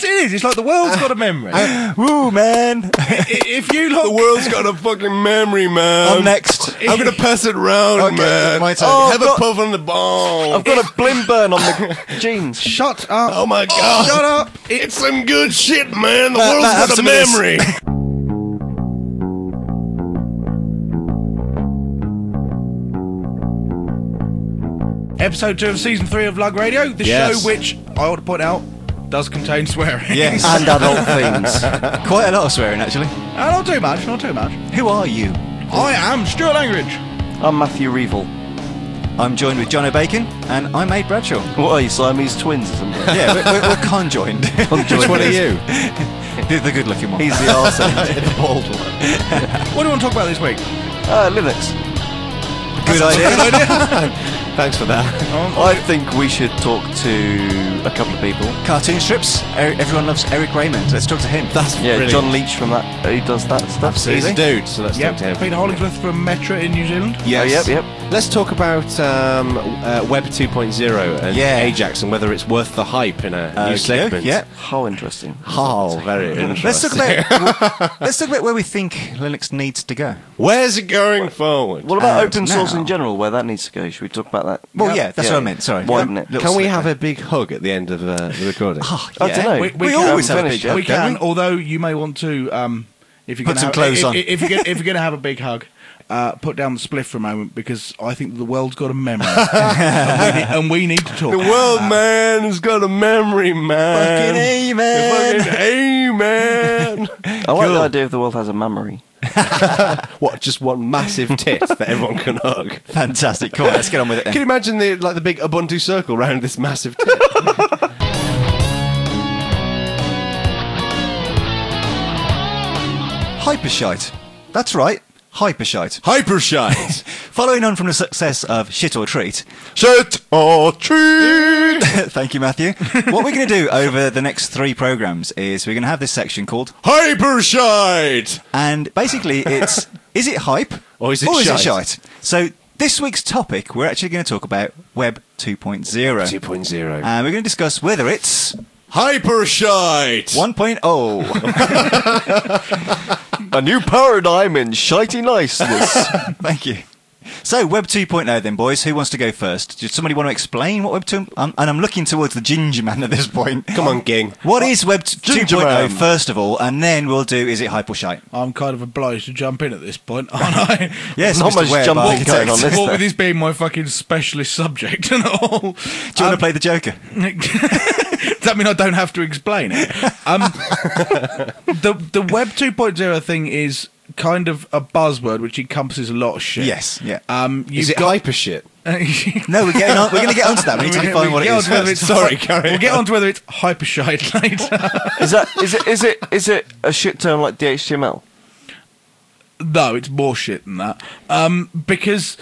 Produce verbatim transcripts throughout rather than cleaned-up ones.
it is. It's like the world's got a memory. Woo, man. If you look... The world's got a fucking memory, man. I'm next. I'm going to pass it round, Okay, man. my turn. Oh, I've Have got- a puff on the ball. I've got a blim burn on the jeans. Shut up. Oh, my God. Shut up. It's some good shit, man. The Matt, world's Matt, have got a some of this. memory. Episode two of season three of Lug Radio, the Yes. show which, I ought to point out, does contain swearing. Yes. And adult themes. Quite a lot of swearing, actually. Uh, not too much, not too much. Who are you? I am Stuart Langridge. I'm Matthew Reevil. I'm joined with John O'Bacon, and I'm Aid Bradshaw. What are you, Siamese twins or something? Yeah, we're, we're, we're conjoined. Which one are you? the, the good-looking one. He's the arsehole. The bald one. What do you want to talk about this week? Uh, Linux. Good idea. Thanks for that. I think we should talk to a couple of people. Cartoon strips. Er- everyone loves Eric Raymond. Let's talk to him. That's Yeah, brilliant. John Leach from that. He does that stuff. Absolutely. He's a dude, so let's Yep, talk to him. Peter Hollingsworth from Metra in New Zealand. Yes. Oh, yep, yep. Let's talk about um, uh, Web two point oh and Yeah. Ajax and whether it's worth the hype in a Okay, new segment. yeah. How interesting. Oh, very interesting. Let's talk about let's talk about where we think Linux needs to go. Where's it going forward? What about And open source now- in general, where that needs to go? Should we talk about that? Well, Yep. yeah, that's Yeah. what I meant. Sorry. Widen Um, it. little Can we slip have there. a big hug at the end of uh, the recording? Oh, I yeah. dunno. We, we We can, always have a finish big it. we hug, don't can, although you may want to, um, if you're Put gonna some have, clothes if, on. If, if you're gonna, if you're going to have a big hug, uh, put down the spliff for a moment because I think that the world's got a memory, and, we need, and we need to talk. The world, man, has got a memory, man. Fucking amen. Fucking amen. I like the idea of the world has a memory. What? Just one massive tit that everyone can hug. Fantastic. Cool. Let's get on with it then. Can you imagine the like the big Ubuntu circle around this massive tit? Hypershite. That's right. Hypershite. Hypershite. Following on from the success of Shit or Treat. Shit or treat. Thank you, Matthew. What we're going to do over the next three programs is we're going to have this section called, Hypershite. and basically it's, is it hype Or is it or is it shite? shite? So this week's topic, we're actually going to talk about Web two point oh. two point oh. And we're going to discuss whether it's Hypershite. one point oh. A new paradigm in shitey niceness. Thank you. So, Web two point oh then, boys. Who wants to go first? Does somebody want to explain what Web two... Um, and I'm looking towards the Ginger Man at this point. Come on, Ging. What is Web two point Ginger oh, Man. first of all, and then we'll do, is it hype or shite? I'm kind of obliged to jump in at this point, aren't I? Yes, Not Mister much Webb, jumping architect. going on this. What with this being my fucking specialist subject and all. Do you want to play the Joker? Does that mean I don't have to explain it? Um, the the Web two point oh thing is kind of a buzzword which encompasses a lot of shit. Yes, yeah. Um, you've Is it got, hyper shit? No, we're getting on. We're going to get onto that. We need to We- define we what it get is on to whether first. it's Sorry, hy- carry We'll get on. on to whether it's hypershite later. Is that is it is it is it a shit term like D H T M L? No, it's more shit than that. Um, because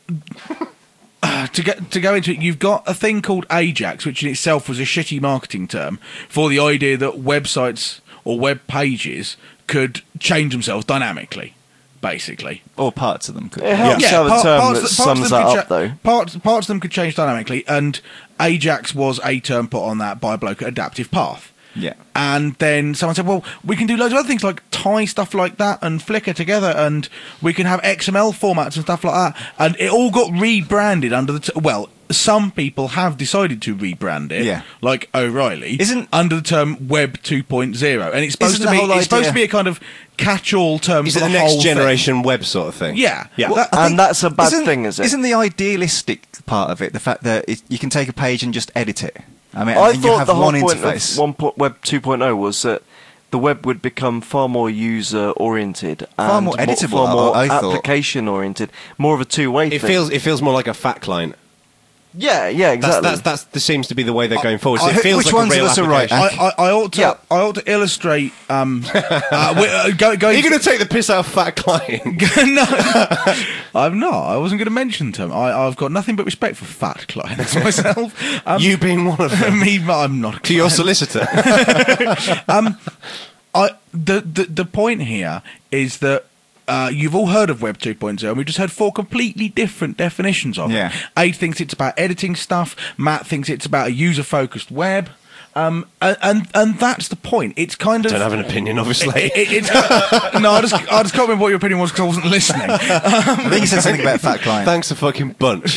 uh, to get to go into it, you've got a thing called Ajax, which in itself was a shitty marketing term for the idea that websites or web pages could change themselves dynamically, basically. Or parts of them could. It helps to have a par- term parts- that parts of sums them that could up, cha- though. Parts parts of them could change dynamically, and Ajax was a term put on that by a bloke at Adaptive Path. Yeah. And then someone said, well, we can do loads of other things like tie stuff like that and Flickr together, and we can have X M L formats and stuff like that. And it all got rebranded under the... T- well, some people have decided to rebrand it, Yeah. like O'Reilly, Isn't- under the term Web two point oh. And it's supposed Isn't to the be whole it's supposed idea- to be a kind of catch-all term Is for it the the next whole generation web sort of thing? Yeah. Yeah. Well, that- I And think- that's a bad isn't- thing, is it? Isn't the idealistic part of it the fact that it, you can take a page and just edit it? I mean, I and you thought have the whole one point interface. of one po- Web two point oh was that the web would become far more user-oriented, Far and more editable, far more I- I thought. application-oriented, more of a two-way It thing. feels it feels more like a fat client. yeah, yeah, That's exactly. that's that's this seems to be the way they're going forward. So I- it feels which like ones a real of us are right? application. I, I, I ought to Yeah. I ought to illustrate um uh, we- uh, go, Are going you going to take the piss out of fat client? no, I'm not. I wasn't going to mention them. I, I've got nothing but respect for fat clients myself. Um, You being one of them. me, I'm not. A To your client. solicitor. um, I the, the the point here is that. Uh, you've all heard of Web two point oh, and we've just heard four completely different definitions of Yeah. it. Aid thinks it's about editing stuff. Matt thinks it's about a user-focused web. Um, and, and and that's the point. It's kind of Don't have an opinion, obviously. It, it, it's, no, I just I just can't remember what your opinion was because I wasn't listening. I think you said something about fat client. Thanks a fucking bunch.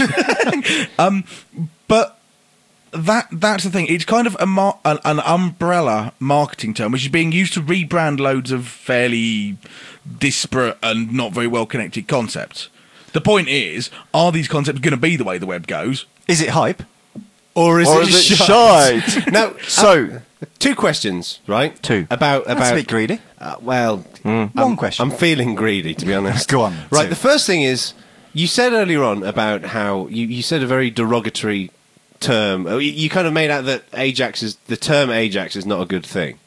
But that that's the thing. It's kind of a mar- an, an umbrella marketing term, which is being used to rebrand loads of fairly disparate and not very well connected concepts. The point is, are these concepts going to be the way the web goes? Is it hype? Or is Or it, is it shite? shite? Now, So, uh, two questions, right? Two. About about. That's a bit greedy. Uh, well, One I'm, question. I'm feeling greedy, to be honest. Go on, Right. two. The first thing is, you said earlier on about how you, you said a very derogatory term. Uh, You, you kind of made out that Ajax is the term Ajax is not a good thing.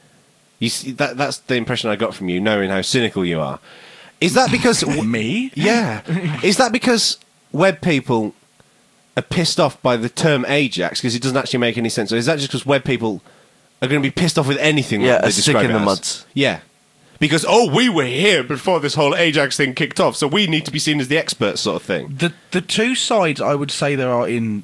You see, that that's the impression I got from you, knowing how cynical you are. Is that because Me? Yeah. Is that because web people are pissed off by the term Ajax because it doesn't actually make any sense? Or is that just because web people are going to be pissed off with anything Yeah, that they a stick describe in it the as? muds. Yeah. Because, oh, we were here before this whole Ajax thing kicked off, so we need to be seen as the experts sort of thing. The the two sides I would say there are in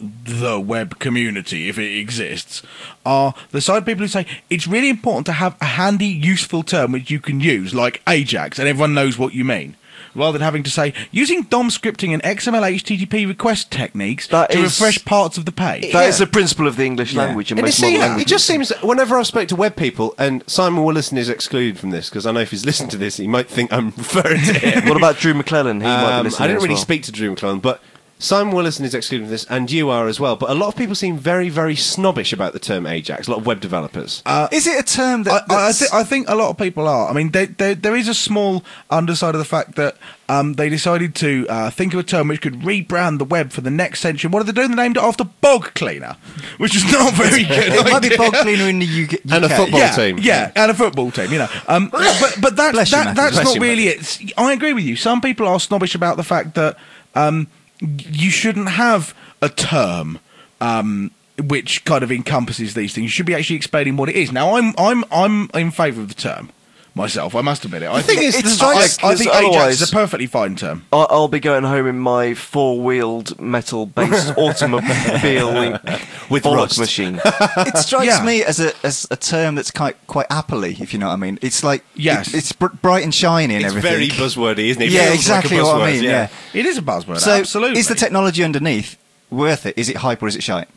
the web community, if it exists, are the side of people who say it's really important to have a handy, useful term which you can use, like Ajax, and everyone knows what you mean. Rather than having to say, using D O M scripting and X M L H T T P request techniques That to is- refresh parts of the page. that Yeah. is the principle of the English Yeah. language and And you most see, modern it languages. just seems that whenever I've spoke to web people, and Simon Willison is excluded from this, because I know if he's listened to this, he might think I'm referring to him. What about Drew McClellan? He might be Um, listening I didn't as really well. speak to Drew McClellan, but Simon Willison is excluded from this, and you are as well. But a lot of people seem very, very snobbish about the term Ajax. A lot of web developers. Is it a term that? I, I, that's- th- I think a lot of people are. I mean, they, they, there is a small underside of the fact that um, they decided to uh, think of a term which could rebrand the web for the next century. What are they doing? They named it after bog cleaner, which is not very good. it might be idea. bog cleaner in the U K. And a football yeah, team. Yeah, and a football team, you know. Um, but but that's, Bless you, that, Matthew. that's Bless not you, really it. I agree with you. Some people are snobbish about the fact that um, you shouldn't have a term um, which kind of encompasses these things. You should be actually explaining what it is. Now, I'm I'm I'm in favour of the term myself. I must admit it. I The thing think is, I, the strikes- I think because Ajax otherwise- is a perfectly fine term. I- I'll be going home in my four-wheeled metal-based automobile With bollocks rust. machine. It strikes Yeah. me as a as a term that's quite quite appley, if you know what I mean. It's like Yes. it- it's br- bright and shiny and It's everything. very buzzwordy, isn't it? It Yeah, feels exactly like a what I buzzword, mean. Yeah. It is a buzzword. So, absolutely. is the technology underneath worth it? Is it hype or is it shite?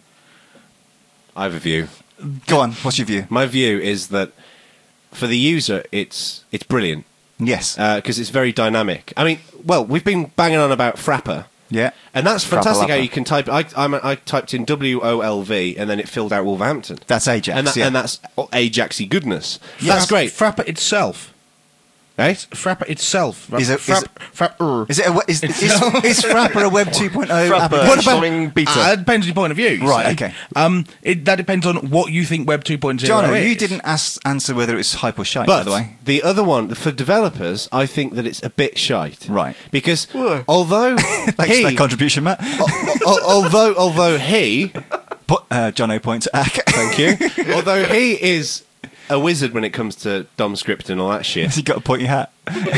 I have a view. Go on. What's your view? My view is that for the user, it's it's brilliant Yes. because it's very dynamic. I mean, well, we've been banging on about Frapper. yeah. And that's fantastic how Frappa-lappa. you can type. I, I'm, I typed in W O L V and then it filled out Wolverhampton. That's Ajax. and, that, yeah. and that's Ajaxy goodness. Yeah, That's great. Frapper itself. Eh? Frapper itself. Is it- is Frapp, it- Frapper. Is it a, we- is, is, is, It's- Frapper a Web two point oh Frapper application? What about- showing beta. Uh, it depends on your point of view. you Right, see. okay. Um, it, that depends on what you think Web two point oh Jono, is. you didn't ask, answer whether it was hype or shite, by But the way. the other one, for developers, I think that it's a bit shite. Right. Because Why? although Thanks for he, that contribution, Matt. al- al- although although he, But, uh, Jono points at Ack. thank you, although he is a wizard when it comes to D O M script and all that shit, Has he got a pointy hat?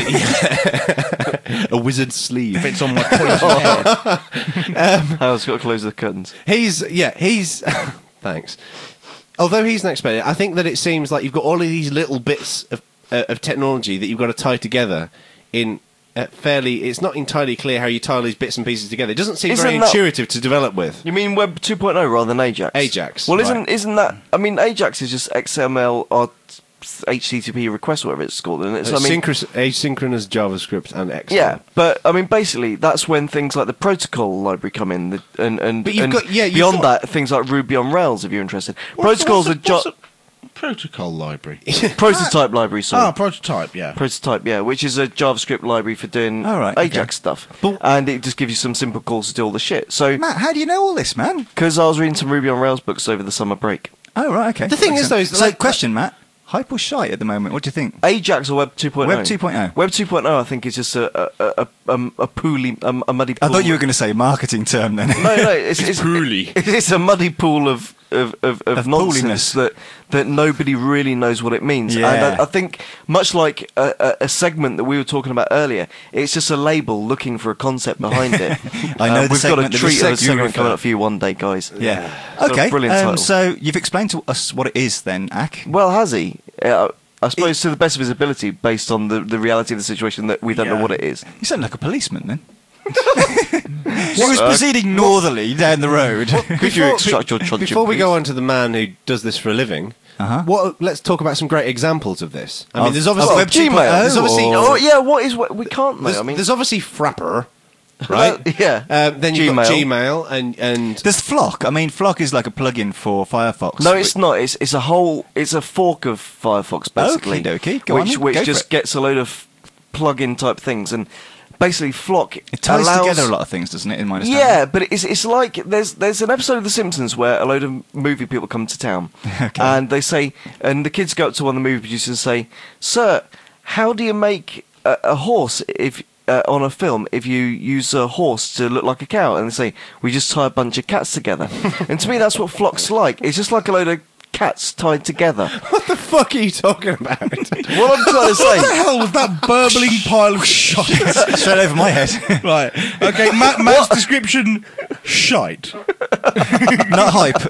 a wizard sleeve. Fits on my pointy head. How's got to close the curtains? He's yeah, he's thanks. Although he's an expert, I think that it seems like you've got all of these little bits of uh, of technology that you've got to tie together in uh, fairly. It's not entirely clear how you tie all these bits and pieces together. It doesn't seem Isn't very that- intuitive to develop with. You mean Web two point oh rather than Ajax? Ajax, Well, right. isn't isn't that? I mean, Ajax is just X M L or H T T P request, whatever it's called, and it's. I mean, Synchronous, asynchronous JavaScript and X. yeah, but I mean, basically, that's when things like the protocol library come in, the, and and, But you've and got- yeah, you've beyond got- that, things like Ruby on Rails, if you're interested. What's- Protocols what's are a- jo- what's a protocol library. prototype library. Sorry. Ah, prototype. Yeah. Prototype, yeah, which is a JavaScript library for doing Oh, right, okay. Ajax stuff, But- and it just gives you some simple calls to do all the shit. So, Matt, how do you know all this, man? because I was reading some Ruby on Rails books over the summer break. Oh, right, okay. The thing Makes is, though, sense. is so, like- question, Matt. Hype or shite at the moment? What do you think? Ajax or Web two point oh? Web two point oh. Web two point oh, I think, is just a a a, a, a poolly, a, a muddy pool. I thought you were going to say marketing term then. No, no, it's, it's, pooly. It's, it's a muddy pool of of, of, of, Of nonsense pooliness. that that nobody really knows what it means. Yeah. And I, I think, much like a, a, a segment that we were talking about earlier, it's just a label looking for a concept behind it. I know Uh, the we've got a segment that treat the of a seg- you segment refer- coming up for you one day, guys. Yeah. So, Okay. brilliant um, title. so you've explained to us what it is then, Ak. Well, has he? Uh, I suppose to the best of his ability, based on the, the reality of the situation, that we don't know Yeah. what it is. You sound like a policeman then. He was proceeding northerly down the road. Could you extract your truncheon, Before we please? go on to the man who does this for a living, Uh-huh. what? Let's talk about some great examples of this. I mean, Of- there's of obviously Web two point oh Gmail. There's obviously or- Oh yeah, what is what we can't know. there's, I mean, there's obviously Frapper, right? Well, yeah. Um, then you've got Gmail. Gmail and and There's Flock. I mean, Flock is like a plug-in for Firefox. no, it's not. It's it's a whole. It's a fork of Firefox, basically. Okey-dokey. Go on which then. which Go for just it. gets a load of plug-in type things, and basically Flock It ties allows, together a lot of things, doesn't it? In my understanding. Yeah, but it's it's like there's there's an episode of The Simpsons where a load of movie people come to town, Okay. and they say, and the kids go up to one of the movie producers and say, "Sir, how do you make a, a horse if?" Uh, on a film, if you use a horse to look like a cow, and they say we just tie a bunch of cats together, and to me that's what Flock's like. It's just like a load of cats tied together. what the fuck are you talking about? What I'm trying to What the say, hell was that burbling pile of shite? Straight over my head. Right. Okay, Matt, Matt's description, shite. Not hype.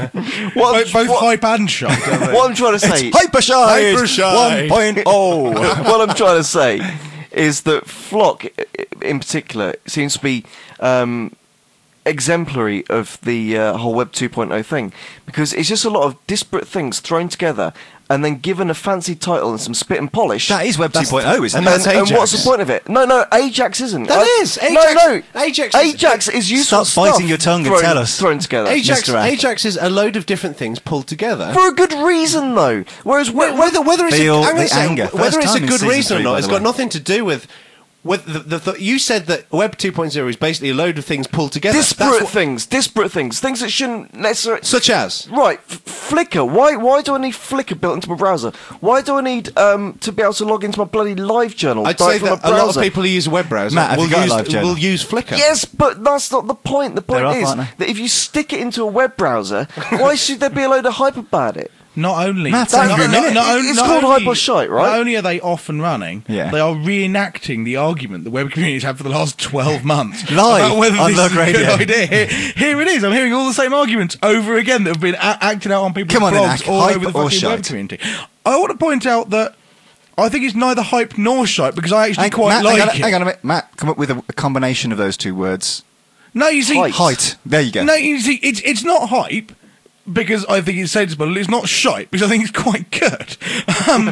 what, I'm- Both, both what- hype and shite. aren't they? what I'm trying to say, Hypershide. Hypershide. one point oh. what I'm trying to say is that Flock, i- in particular, seems to be um, exemplary of the uh, whole Web two point oh thing, because it's just a lot of disparate things thrown together and then given a fancy title and some spit and polish. That is Web two point oh, isn't and it? that's and, and Ajax. what's the point of it? No, no, Ajax isn't. That I- is, no, Ajax- no. Ajax is- Ajax is useful Stop biting stuff your tongue and thrown, tell us. thrown together. Ajax, Mister Ak. Ajax is a load of different things pulled together. For a good reason, though. Whereas Wh- wh- whether whether it's Feel a, I'm gonna the say, anger. whether First it's a time in good season reason three, or not, by it's the got way. nothing to do with. With the, the, the, you said that Web two point oh is basically a load of things pulled together. That's disparate what- things, disparate things, things that shouldn't necessarily. such as. Right, f- Flickr. Why? Why do I need Flickr built into my browser? Why do I need um, to be able to log into my bloody live journal? I'd direct say from that my a lot of browser? people who use a web browser Matt, have will, you got a use, live journal? will use Flickr. Yes, but that's not the point. The point They're off, is aren't they? that if you stick it into a web browser, why should there be a load of hype about it? Not only, Matt's not, angry not, minute. not on- It's not called only- hype or shite, right? Not only are they off and running, Yeah. they are reenacting the argument the web community's had for the last twelve months. Live about whether on this Lug is a Radio. good idea. Here, here it is. I'm hearing all the same arguments over again that have been a- acted out on people's Come on then, blogs Ak, all hype over the or fucking web shite? community. I want to point out that I think it's neither hype nor shite because I actually Hang, quite Matt, like hang, on, it. hang on a minute. Matt, come up with a, a combination of those two words. No, you see, Hype. Height. There you go. no, you see, it's it's not hype because I think it's sensible. It's not shite because I think it's quite good. Um,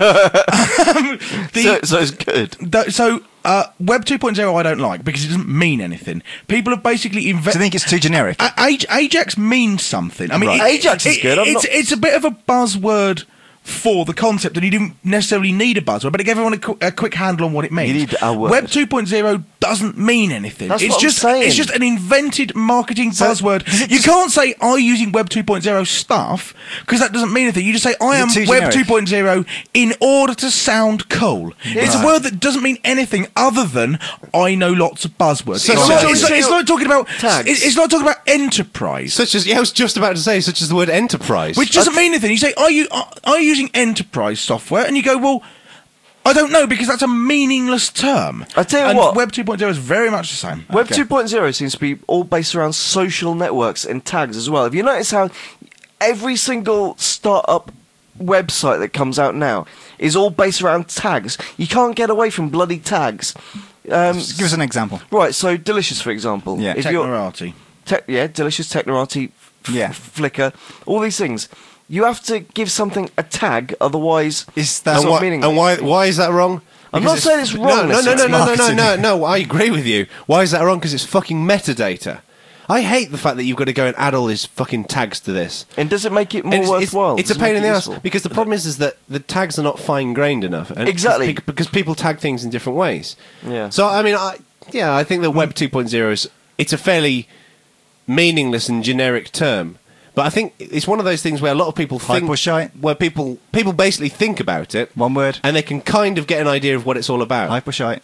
um, the- So, so it's good. Th- so uh, Web two point oh I don't like because it doesn't mean anything. People have basically Do invented. you think it's too generic? Aj- Ajax means something. I mean, Right. it- Ajax is it- good, I'm It's, not- it's a bit of a buzzword for the concept, and you don't necessarily need a buzzword, but to give everyone a, qu- a quick handle on what it means. You need a word. Web two point oh doesn't mean anything. That's it's what I'm just saying. it's just an invented marketing So, buzzword. does it You just- can't say I'm using Web two point oh stuff because that doesn't mean anything. You just say I Is it am too Web generic? two point oh in order to sound cool. It's a Right. word that doesn't mean anything other than I know lots of buzzwords. So- it's, so- not, so- it's, not, it's not talking about Tags. it- It's not talking about enterprise. Such as, yeah, I was just about to say, such as the word enterprise. Which doesn't mean anything. You say, are you are, are you using enterprise software? And you go, well, I don't know because that's a meaningless term. I tell you and what. Web two point oh is very much the same. Web Okay. two point oh seems to be all based around social networks and tags as well. Have you noticed how every single startup website that comes out now is all based around tags? You can't get away from bloody tags. Um, Just give us an example. right, so Delicious, for example. Yeah. If you're, Technorati. Tech yeah, Delicious, Technorati, f- Yeah. Flickr, all these things. You have to give something a tag, otherwise Is that That's and not why, meaning- and why why is that wrong? I'm Because not saying it's wrong No, no, no, no, necessarily. no, no, no, Marketing. no, no. I agree with you. Why is that wrong? Because it's fucking metadata. I hate the fact that you've got to go and add all these fucking tags to this. and does it make it more And it's, it's- worthwhile? It's, a Does it pain make in the it ass useful? because the problem is, is that the tags are not fine grained enough. And Exactly. pe- because people tag things in different ways. Yeah. So I mean, I, yeah, I think that Web two point oh is it's a fairly meaningless and generic term. But I think it's one of those things where a lot of people Hype think, or shite? where people people basically think about it, One word. and they can kind of get an idea of what it's all about. Hype or shite?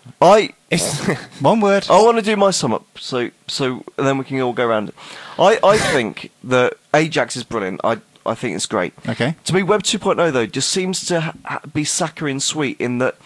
I It's, One word. I want to do my sum up, so so and then we can all go around it. I, I think that Ajax is brilliant. I I think it's great. Okay. To me, Web two point oh though just seems to ha- ha- be saccharine sweet in that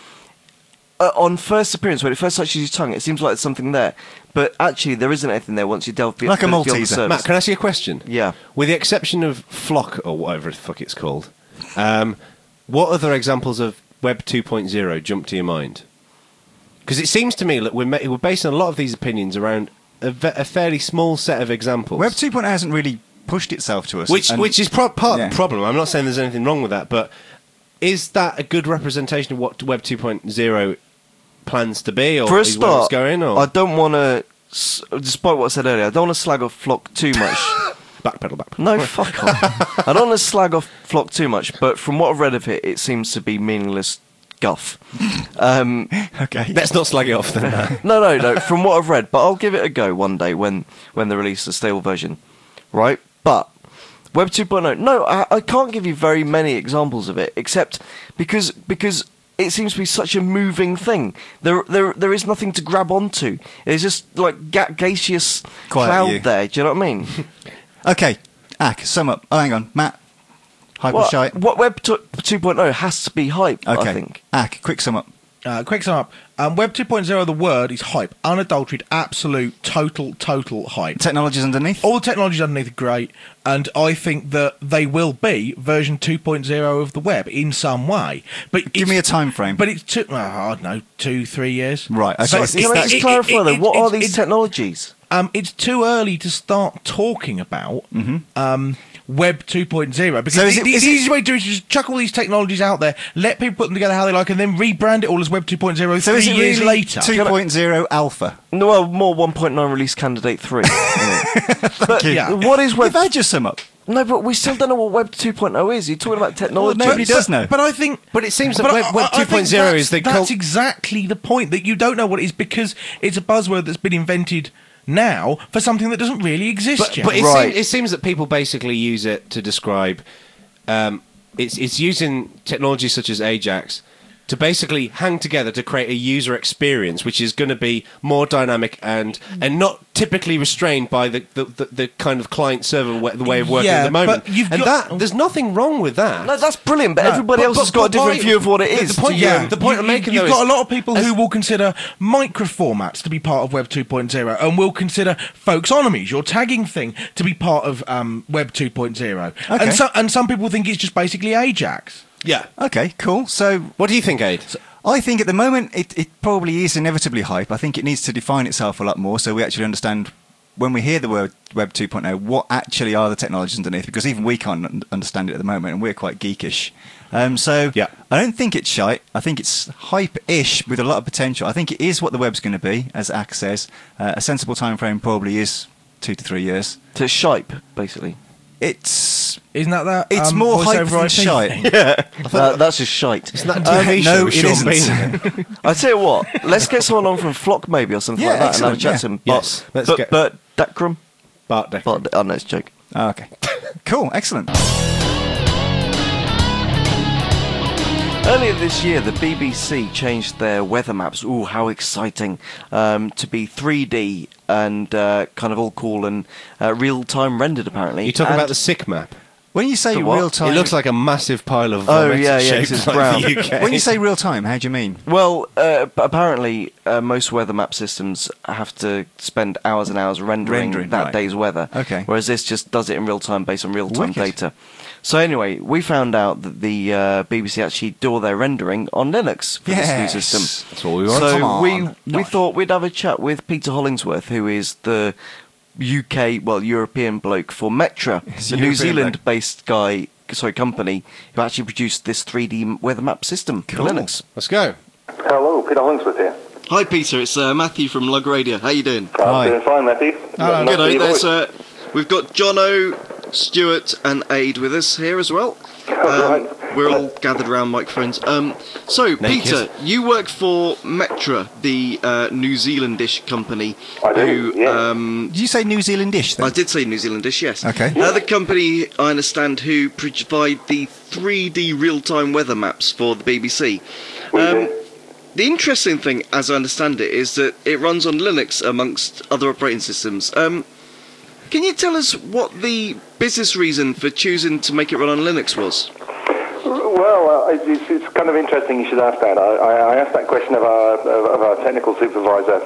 uh, on first appearance when it first touches your tongue, it seems like there's something there, but actually there isn't anything there once you delve be- Like a beyond the Malteser. surface. Matt, can I ask you a question? Yeah. With the exception of Flock or whatever the fuck it's called, um, what other examples of Web two point oh jump to your mind? Because it seems to me that we're, ma- we're basing a lot of these opinions around a, ve- a fairly small set of examples. Web two point oh hasn't really pushed itself to us. Which, and- which is pro- part yeah. of the problem. I'm not saying there's anything wrong with that, but is that a good representation of what Web two point oh plans to be, or For a is where it's start, going? Or I don't want to, despite what I said earlier, I don't want to slag off Flock too much. backpedal, backpedal. No, fuck off. I don't want to slag off Flock too much, but from what I've read of it, it seems to be meaningless guff. Um, Okay. Let's not slag it off then. Matt. no, no, no. From what I've read, but I'll give it a go one day when when they release the stable version, right? But Web two point oh, no, I, I can't give you very many examples of it, except because because it seems to be such a moving thing. There there there is nothing to grab onto. It's just like ga- gaseous Quiet cloud you. there. Do you know what I mean? Okay. Ack, sum up. Oh, hang on. Matt. Hype or what, shite? what Web two point oh has to be hype. Okay. I think. Ack, quick sum up. Uh, quick sum up. Um, Web two point oh, the word is hype. Unadulterated, absolute, total, total hype. Technologies underneath? All the technologies underneath are great, and I think that they will be version two point oh of the web in some way. But Give it's- me a time frame. But it's two, oh, I don't know, two, three years. Right, okay. So It's- it's- Can I that- just it- clarify it- then? it- What it's- are these it's- technologies? Um, it's too early to start talking about um, Web two point oh because So is the, it- the, is the it- easiest way to do it is just chuck all these technologies out there, let people put them together how they like, and then rebrand it all as Web two point oh So three is it years really later. two point oh alpha? No, well, more one point nine release candidate three. But Yeah. what is Web? You've had your sum up. No, but we still don't know what Web two point oh is. You're talking about technology. Well, nobody But- does but- know. But I think. But it seems that but Web- I- Web I- I think 2.0 that's- is the That's cult- exactly the point, that you don't know what it is because it's a buzzword that's been invented now for something that doesn't really exist But, yet. but it, Right. seems, it seems that people basically use it to describe. Um, it's it's using technology such as Ajax to basically hang together to create a user experience which is going to be more dynamic and and not typically restrained by the the, the, the kind of client server way, the way of working Yeah, at the moment. but you've and got- that there's nothing wrong with that. No, that's brilliant, but No, everybody but- else but- has got a but different why- view of what it the- is. the point- to yeah, you. the point I'm You- making, You've though, got is- a lot of people as- who will consider microformats to be part of Web two point oh and will consider folksonomies, your tagging thing, to be part of um, Web two point oh. Okay. And, so, and some people think it's just basically Ajax. Yeah. Okay, cool. So What do you think, Aid? I think at the moment it, it probably is inevitably hype. I think it needs to define itself a lot more so we actually understand when we hear the word Web two point oh what actually are the technologies underneath, because even we can't un- understand it at the moment and we're quite geekish. Um, so Yeah. I don't think it's shite. I think it's hype-ish with a lot of potential. I think it is what the web's going to be, as Ack says. Uh, a sensible time frame probably is two to three years. To shipe, basically. It's Isn't that that? it's um, more hype voice-over than I P shite. thing? That, that's just shite. Isn't that Um, T V no, show with it Sean isn't. Bean? I tell you what, let's get someone on from Flock maybe or something Yeah, like that excellent, and have a chat yeah. to him. Yes, Bert, let's Bert, get- Bert Dackram? Bart Decker. Bart, oh no, it's a joke. Oh, okay. Cool, excellent. Earlier this year, the B B C changed their weather maps. Ooh, how exciting! Um, to be three D and uh, kind of all cool and uh, real-time rendered, apparently. You talking And- about the sick map? When you say The what? real time, It looks like a massive pile of Oh, vomit yeah, yeah, shaped 'cause it's like brown. the U K. when you say real time, how do you mean? Well, uh, b- apparently, uh, most weather map systems have to spend hours and hours rendering, Rendering, that right. day's weather. Okay. Whereas this just does it in real time based on real time Wicked. data. So anyway, we found out that the uh, B B C actually do all their rendering on Linux for this new Yes. system. That's what we want. So Come on. we we Nice. thought we'd have a chat with Peter Hollingsworth, who is the U K, well, European bloke for Metra, He's the a New European Zealand-based guy, sorry, company who actually produced this three D weather map system Cool. for Linux. Let's go. Hello, Peter Hollingsworth here. Hi, Peter. It's uh, Matthew from Lug Radio. How you doing? Hi. I'm doing fine, Matthew. Hello. Nice to hear your There's, voice. uh, we've got Jono, Stuart, and Aid with us here as well. Um, we're all gathered around microphones. Um, so, Naked. Peter, you work for Metra, the uh, New Zealandish company. I do, who, yeah. um, Did you say New Zealandish then? I did say New Zealandish, yes. Okay. Uh, the company, I understand, who provide the three D real-time weather maps for the B B C. We Um, do. the interesting thing, as I understand it, is that it runs on Linux amongst other operating systems. Um, can you tell us what the business reason for choosing to make it run on Linux was? Well, uh, it's, it's kind of interesting you should ask that. I, I I asked that question of our of, of our technical supervisor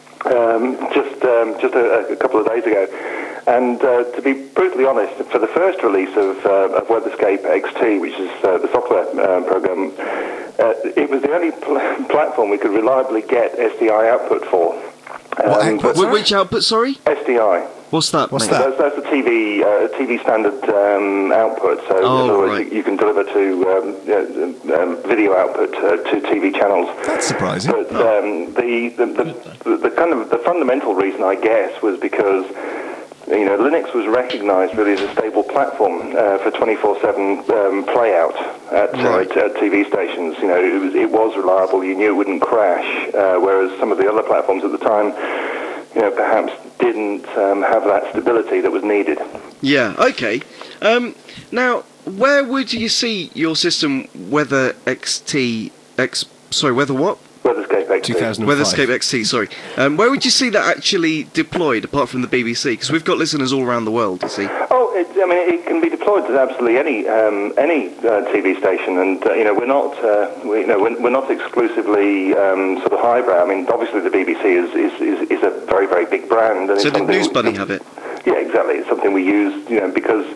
um, just um, just a, a couple of days ago. And uh, to be brutally honest, for the first release of, uh, of WeatherScape X T, which is uh, the software uh, program, uh, it was the only pl- platform we could reliably get S D I output for. What Um, output? but- Wh- which output, sorry? S D I. What's that? What's mate? that? That's, that's the T V uh, T V standard um, output. So in Oh, other words, right. you, you can deliver to um, yeah, um, video output uh, to T V channels. That's surprising. But um, the, the, the, the, the kind of the fundamental reason, I guess, was because you know Linux was recognised really as a stable platform uh, for twenty-four seven um, play out at, Right. uh, at T V stations. You know, it was it was reliable. You knew it wouldn't crash. Uh, whereas some of the other platforms at the time, you know, perhaps didn't um, have that stability that was needed. Yeah, okay. Um, now, where would you see your system Weather X T... X, sorry, Weather what? WeatherScape X T. two thousand five. WeatherScape X T, sorry. Um, where would you see that actually deployed, apart from the B B C? Because we've got listeners all around the world, you see. Oh, it, I mean, it can be deployed to absolutely any um, any uh, T V station, and uh, you know we're not uh, we, you know we're, we're not exclusively um, sort of highbrow. I mean, obviously the B B C is is, is, is a very very big brand. And So it's did something News we- Bunny have it? Yeah, exactly. It's something we use, you know, because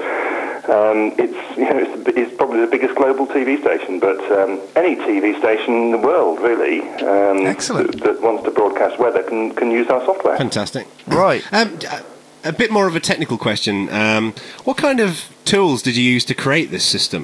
um, it's you know it's, it's probably the biggest global T V station, but um, any T V station in the world really um, Excellent. That, that wants to broadcast weather can can use our software. Fantastic. Right. Um, d- a bit more of a technical question. Um, what kind of tools did you use to create this system?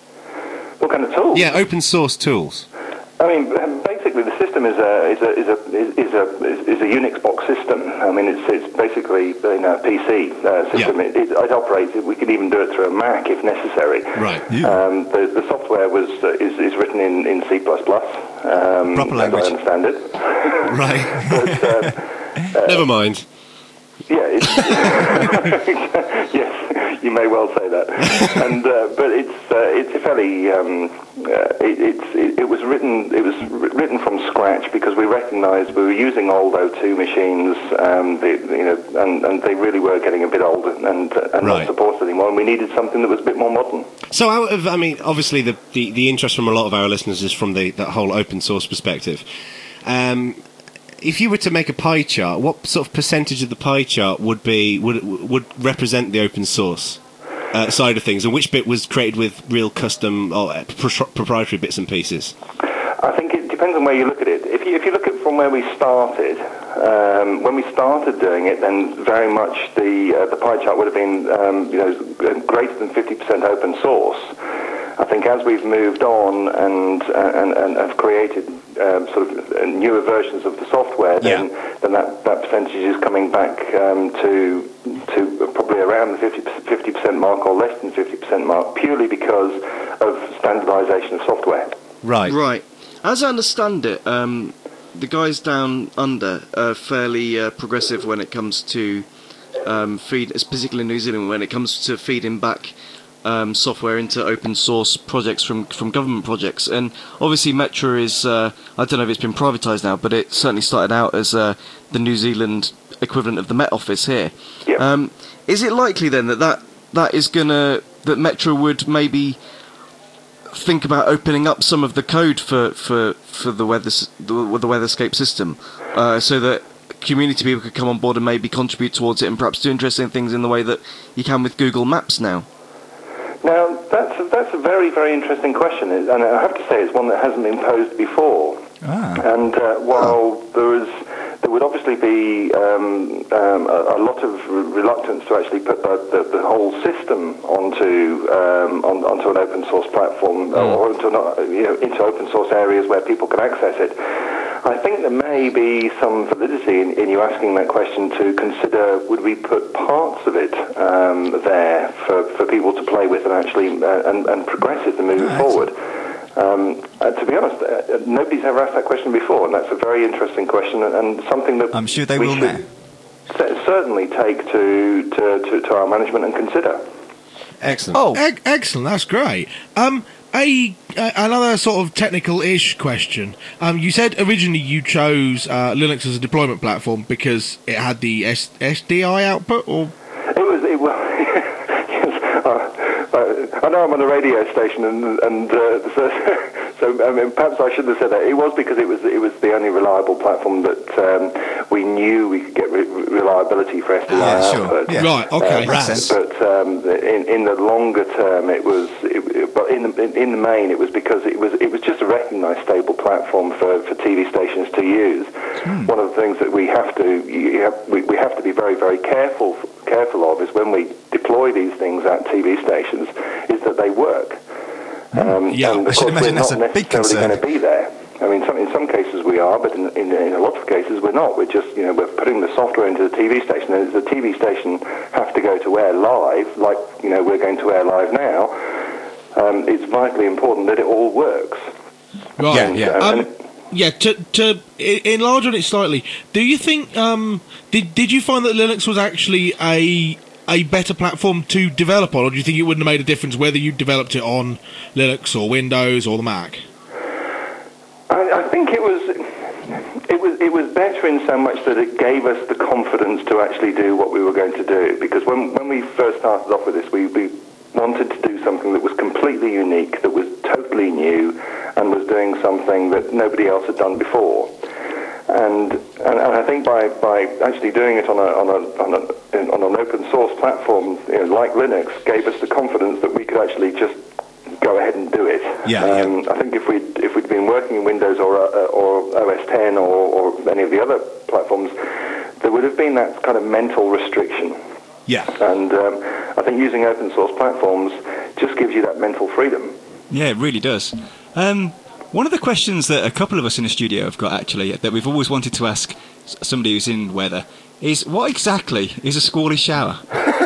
What kind of tools? Yeah, open source tools. I mean, basically, the system is a is a is a is a is a Unix box system. I mean, it's it's basically you know, a P C uh, system. Yeah. It, it, it operates. We could even do it through a Mac if necessary. Right. Yeah. Um, the, the software was uh, is is written in in C plus plus. Um, Proper as language. I understand it. Right. But, uh, Never mind. yeah, it's, yes, you may well say that. And uh, but it's uh, it's a fairly um, uh, it, it's it, it was written it was written from scratch because we recognised we were using old O two machines, um, the, you know, and, and they really were getting a bit old and and, uh, and Right. not supported anymore. And we needed something that was a bit more modern. So, out of, I mean, obviously, the, the, the interest from a lot of our listeners is from the that whole open source perspective. Um, if you were to make a pie chart, what sort of percentage of the pie chart would be would would represent the open source uh, side of things, and which bit was created with real custom or uh, pro- proprietary bits and pieces? I think it depends on where you look at it. If you if you look at from where we started, um, when we started doing it, then very much the uh, the pie chart would have been um, you know greater than fifty percent open source. I think as we've moved on and and, and have created um, sort of newer versions of the software, then Yeah. then that, that percentage is coming back um, to to probably around the fifty percent mark or less than fifty percent mark, purely because of standardisation of software. Right. Right. As I understand it, um, the guys down under are fairly uh, progressive when it comes to um, feed, particularly in New Zealand, when it comes to feeding back um, software into open source projects from, from government projects. And obviously Metra is, uh, I don't know if it's been privatised now, but it certainly started out as uh, the New Zealand equivalent of the Met Office here. Yep. Um, is it likely then that that, that is going to, that Metra would maybe think about opening up some of the code for, for, for the weather the, the WeatherScape system, uh, so that community people could come on board and maybe contribute towards it and perhaps do interesting things in the way that you can with Google Maps now? Now, that's a, that's a very, very interesting question, and I have to say it's one that hasn't been posed before. Ah. And uh, while there is, there would obviously be um, um, a, a lot of re- reluctance to actually put the, the, the whole system onto um, on, onto an open source platform, mm. or into, an, you know, into open source areas where people can access it. I think there may be some validity in, in you asking that question to consider, would we put parts of it um, there for, for people to play with and actually uh, and, and progress it and move it forward? Um, uh, to be honest, uh, nobody's ever asked that question before, and that's a very interesting question and, and something that I'm sure they we will should now. c- certainly take to, to, to, to our management and consider. Excellent. Oh, E- excellent, that's great. Um, a, a another sort of technical-ish question. Um, you said originally you chose uh, Linux as a deployment platform because it had the S- SDI output, or It was, it was yes, uh, uh, I know I'm on a radio station, and, and uh, so, so I mean, perhaps I shouldn't have said that. It was because it was it was the only reliable platform that um, we knew we could get re- reliability for S D I Yeah, sure. output. Yeah. right? Okay, Um, Makes sense. But um, in, in the longer term, it was. It, it, but in the, in, in the main, it was because it was it was just a recognised stable platform for, for T V stations to use. Hmm. One of the things that we have to you have, we, we have to be very very careful careful of is when we deploy these things at T V stations, is that they work. Um, Yeah, and I of should course, imagine we're that's not a big necessarily concern. going to be there. I mean, some, in some cases we are, but in, in, in a lot of cases we're not. We're just, you know, we're putting the software into the T V station, and the T V station has to go to air live, like, you know, we're going to air live now. Um, it's vitally important that it all works. right. Yeah, yeah. And- Um, yeah, to to e- enlarge on it slightly, do you think um, did did you find that Linux was actually a a better platform to develop on, or do you think it wouldn't have made a difference whether you developed it on Linux or Windows or the Mac? I, I think it was it was it was better in so much that it gave us the confidence to actually do what we were going to do. Because when when we first started off with this, we, we wanted to do something that was completely unique, that was totally new, and was doing something that nobody else had done before. And and, and I think by, by actually doing it on a on a on a on an open source platform, you know, like Linux, gave us the confidence that we could actually just go ahead and do it. Yeah, um, I think if we if we'd been working in Windows or uh, or O S ten or, or any of the other platforms, there would have been that kind of mental restriction. Yeah. And um, I think using open source platforms just gives you that mental freedom. Yeah, it really does. Um, one of the questions that a couple of us in the studio have got, actually, that we've always wanted to ask s- somebody who's in weather, is what exactly is a squally shower?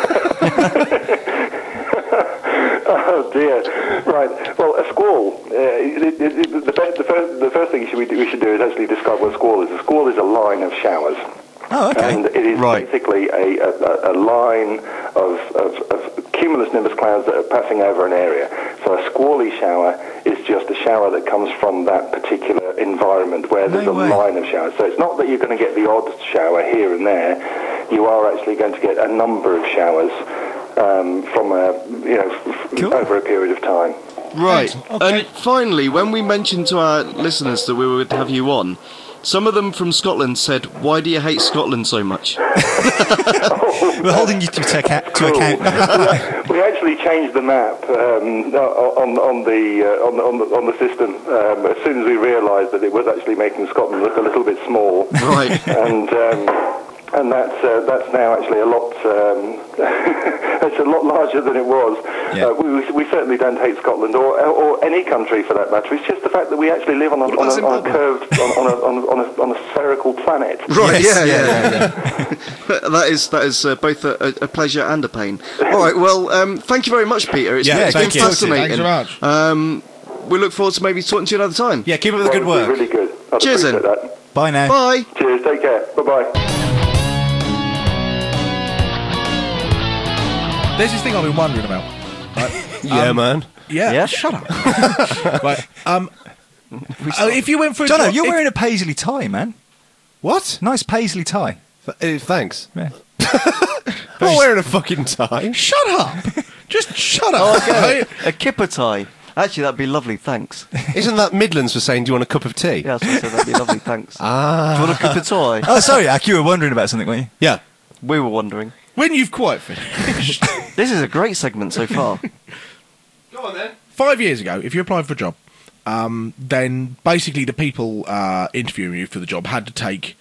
Oh dear! Right. Well, a squall. Uh, it, it, it, the, best, the first, the first thing we, do, we should do is actually describe what a squall is. A squall is a line of showers. Oh, okay. And it is Right. basically a, a, a line of, of, of cumulonimbus clouds that are passing over an area. So a squally shower is just a shower that comes from that particular environment where there's No a way. line of showers. So it's not that you're going to get the odd shower here and there. You are actually going to get a number of showers um, from a, you know, f- Cool. over a period of time. right. Okay. And finally, when we mentioned to our listeners that we would have you on, some of them from Scotland said, "Why do you hate Scotland so much?" We're holding you to, to, account, to account now. We actually changed the map um, on, on the uh, on, the- on the on the system um, as soon as we realised that it was actually making Scotland look a little bit small. Right. And um, and that's uh, that's now actually a lot. Um, it's a lot larger than it was. Yeah. Uh, we, we certainly don't hate Scotland or or any country for that matter. It's just the fact that we actually live on a, on about a, on a Zimbabwe? curved on, on, a, on, a, on, a, on a spherical planet. Right. Yes, yeah, yeah, yeah. yeah, yeah. that is that is uh, both a, a a pleasure and a pain. All right. Well, um, thank you very much, Peter. It's, Yeah, it's thank been you. fascinating. Thanks very much. Um, we look forward to maybe talking to you another time. Yeah, keep up the good Well, it's work. been really good. I'd Cheers, appreciate then. that. Bye now. Bye. Cheers. Take care. Bye bye. There's this thing I've been wondering about. Right? Yeah, Um, man. Yeah, Yeah? shut up. Right. Um, uh, if you went for a Jono, job- you're if- wearing a paisley tie, man. What? Nice paisley tie. Th- uh, thanks. Yeah. I'm not wearing a fucking tie. Shut up! Just shut up! Oh, okay. right? A kipper tie. Actually, that'd be lovely. Thanks. Isn't that Midlands for saying, do you want a cup of tea? Yeah, that's what I said. That'd be lovely. Thanks. Ah. Do you want a kipper tie? Oh, sorry, Ak, you were wondering about something, weren't you? Yeah. We were wondering. When you've quite finished. This is a great segment so far. Go on then. Five years ago, if you applied for a job, um, then basically the people uh, interviewing you for the job had to take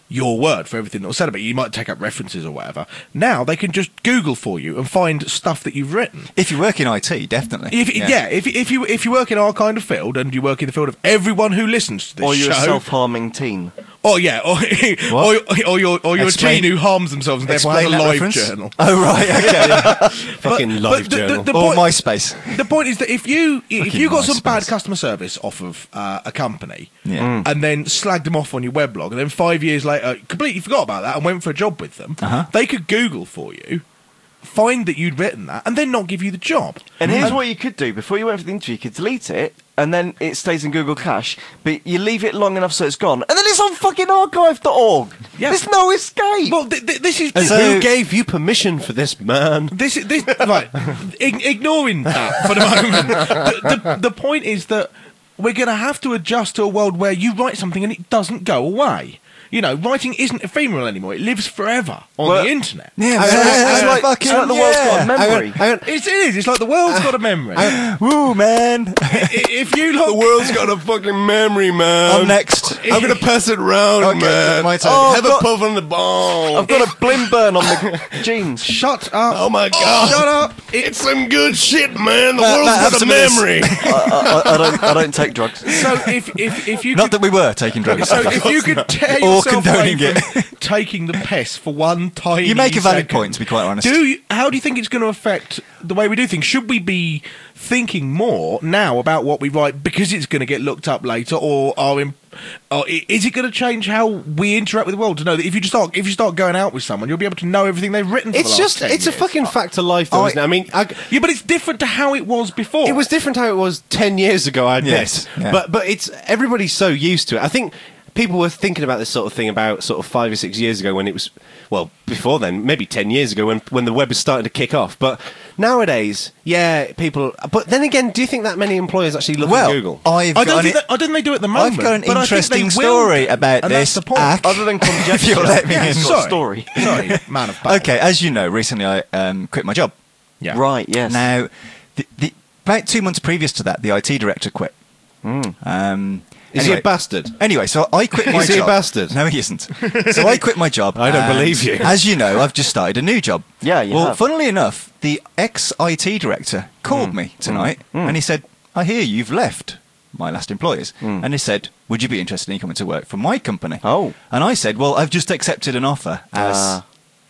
your word for everything that was said about you. You might take up references or whatever. Now they can just Google for you and find stuff that you've written. If you work in I T, definitely. If, yeah, if if you if you work in our kind of field and you work in the field of everyone who listens to this Or you're show, a self-harming teen. or yeah, or or, or you're or you're Explain- a teen who harms themselves and therefore has a Explain that live reference. journal. Oh, right, okay. Yeah. Fucking But- live but the- the- journal. the Or point- MySpace. The point is that if you if Fucking you got some bad MySpace. customer service off of uh, a company Yeah. Mm. and then slagged them off on your weblog, and then five years later completely forgot about that and went for a job with them, Uh-huh. they could Google for you, find that you'd written that, and then not give you the job. And here's what you could do. Before you went for the interview, you could delete it, and then it stays in Google Cache, but you leave it long enough so it's gone. And then it's on fucking archive dot org. Yeah. There's no escape. Well, th- th- this is And So- who gave you permission for this, man? This is this right. Ig- ignoring that for the moment, the, the, the point is that we're going to have to adjust to a world where you write something and it doesn't go away. You know, writing isn't ephemeral anymore; it lives forever on Well- the internet. Yeah, I- man. I- it's, like, Fucking it's like the world's got a yeah. memory. Hang on. It's, it is. It's like the world's got a memory. Woo, man. I- if you look, The world's got a fucking memory, man. I'm next. I'm gonna pass it around, Okay, man. my turn. Oh, Have I've a got- puff on the ball. I've got a blim burn on the jeans. shut up. Oh my god! Shut up. It's some good shit, man. The Matt, world's Matt, have got a some of this. memory. I, I, I don't. I don't take drugs. So if if if you Not could, that we were taking drugs. so if you could tear Or yourself away condoning from taking the piss for one tiny You make a valid second, point, to be quite honest. Do you, how do you think it's going to affect the way we do things? Should we be thinking more now about what we write because it's going to get looked up later, or are in, or i- is it going to change how we interact with the world? To know that if you just start if you start going out with someone, you'll be able to know everything they've written. For It's the last just, ten it's a years. fucking fact of life, though, I- isn't it? I mean, I, Yeah, but it's different to how it was before. it was different how it was ten years ago, I admit. Yes, yeah. But but it's everybody's so used to it. I think people were thinking about this sort of thing about sort of five or six years ago when it was, well, before then, maybe ten years ago when when the web was starting to kick off. But nowadays, yeah, people. But then again, do you think that many employers actually look well, at Google? I've I got don't an, think that, I don't think they do it at the moment. I've got an but I think they interesting will story do, about and this. That's the point. Ack. Other than conjecture, If you'll let me Yeah, in. it's got a story. Sorry, man of battle. Okay, as you know, recently I um, quit my job. Yeah. Right. Yes. Now, the, the, about two months previous to that, the I T director quit. Mm. Um, Is he anyway- a bastard? Anyway, so I quit my Is job. he a bastard? No, he isn't. So I quit my job. I don't and believe you. As you know, I've just started a new job. Yeah, you Well, have. funnily enough, the ex-I T director called Hmm. me tonight, and he said, I hear you've left my last employers. And he said, would you be interested in coming to work for my company? Oh. And I said, well, I've just accepted an offer as... Ah.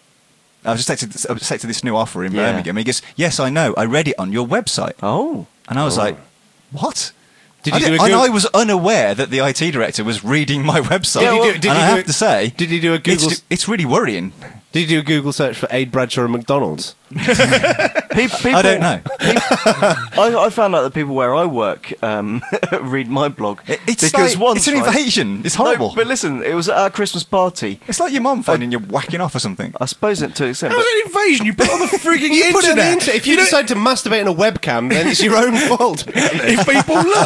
I've just accepted, I've accepted this new offer in Yeah. Birmingham. He goes, yes, I know. I read it on your website. Oh. And I was like, what? Did I you did- do a and Goog- I was unaware that the I T director was reading my website. Did you do- did and you I do have it- to say, did you do a Google? it's, it's really worrying. Did you do a Google search for Aid Bradshaw and McDonald's? Pe- people, I don't know. I, I found out that people where I work um, read my blog. It- it's because like- once, it's an right- invasion. It's No, horrible. but listen, it was at our Christmas party. It's like your mum finding you whacking off or something. I suppose it to an extent. How But is it an invasion? You put it on the frigging You internet. put it on the internet. If you, don't- decide to masturbate in a webcam, then it's your own fault. if people look,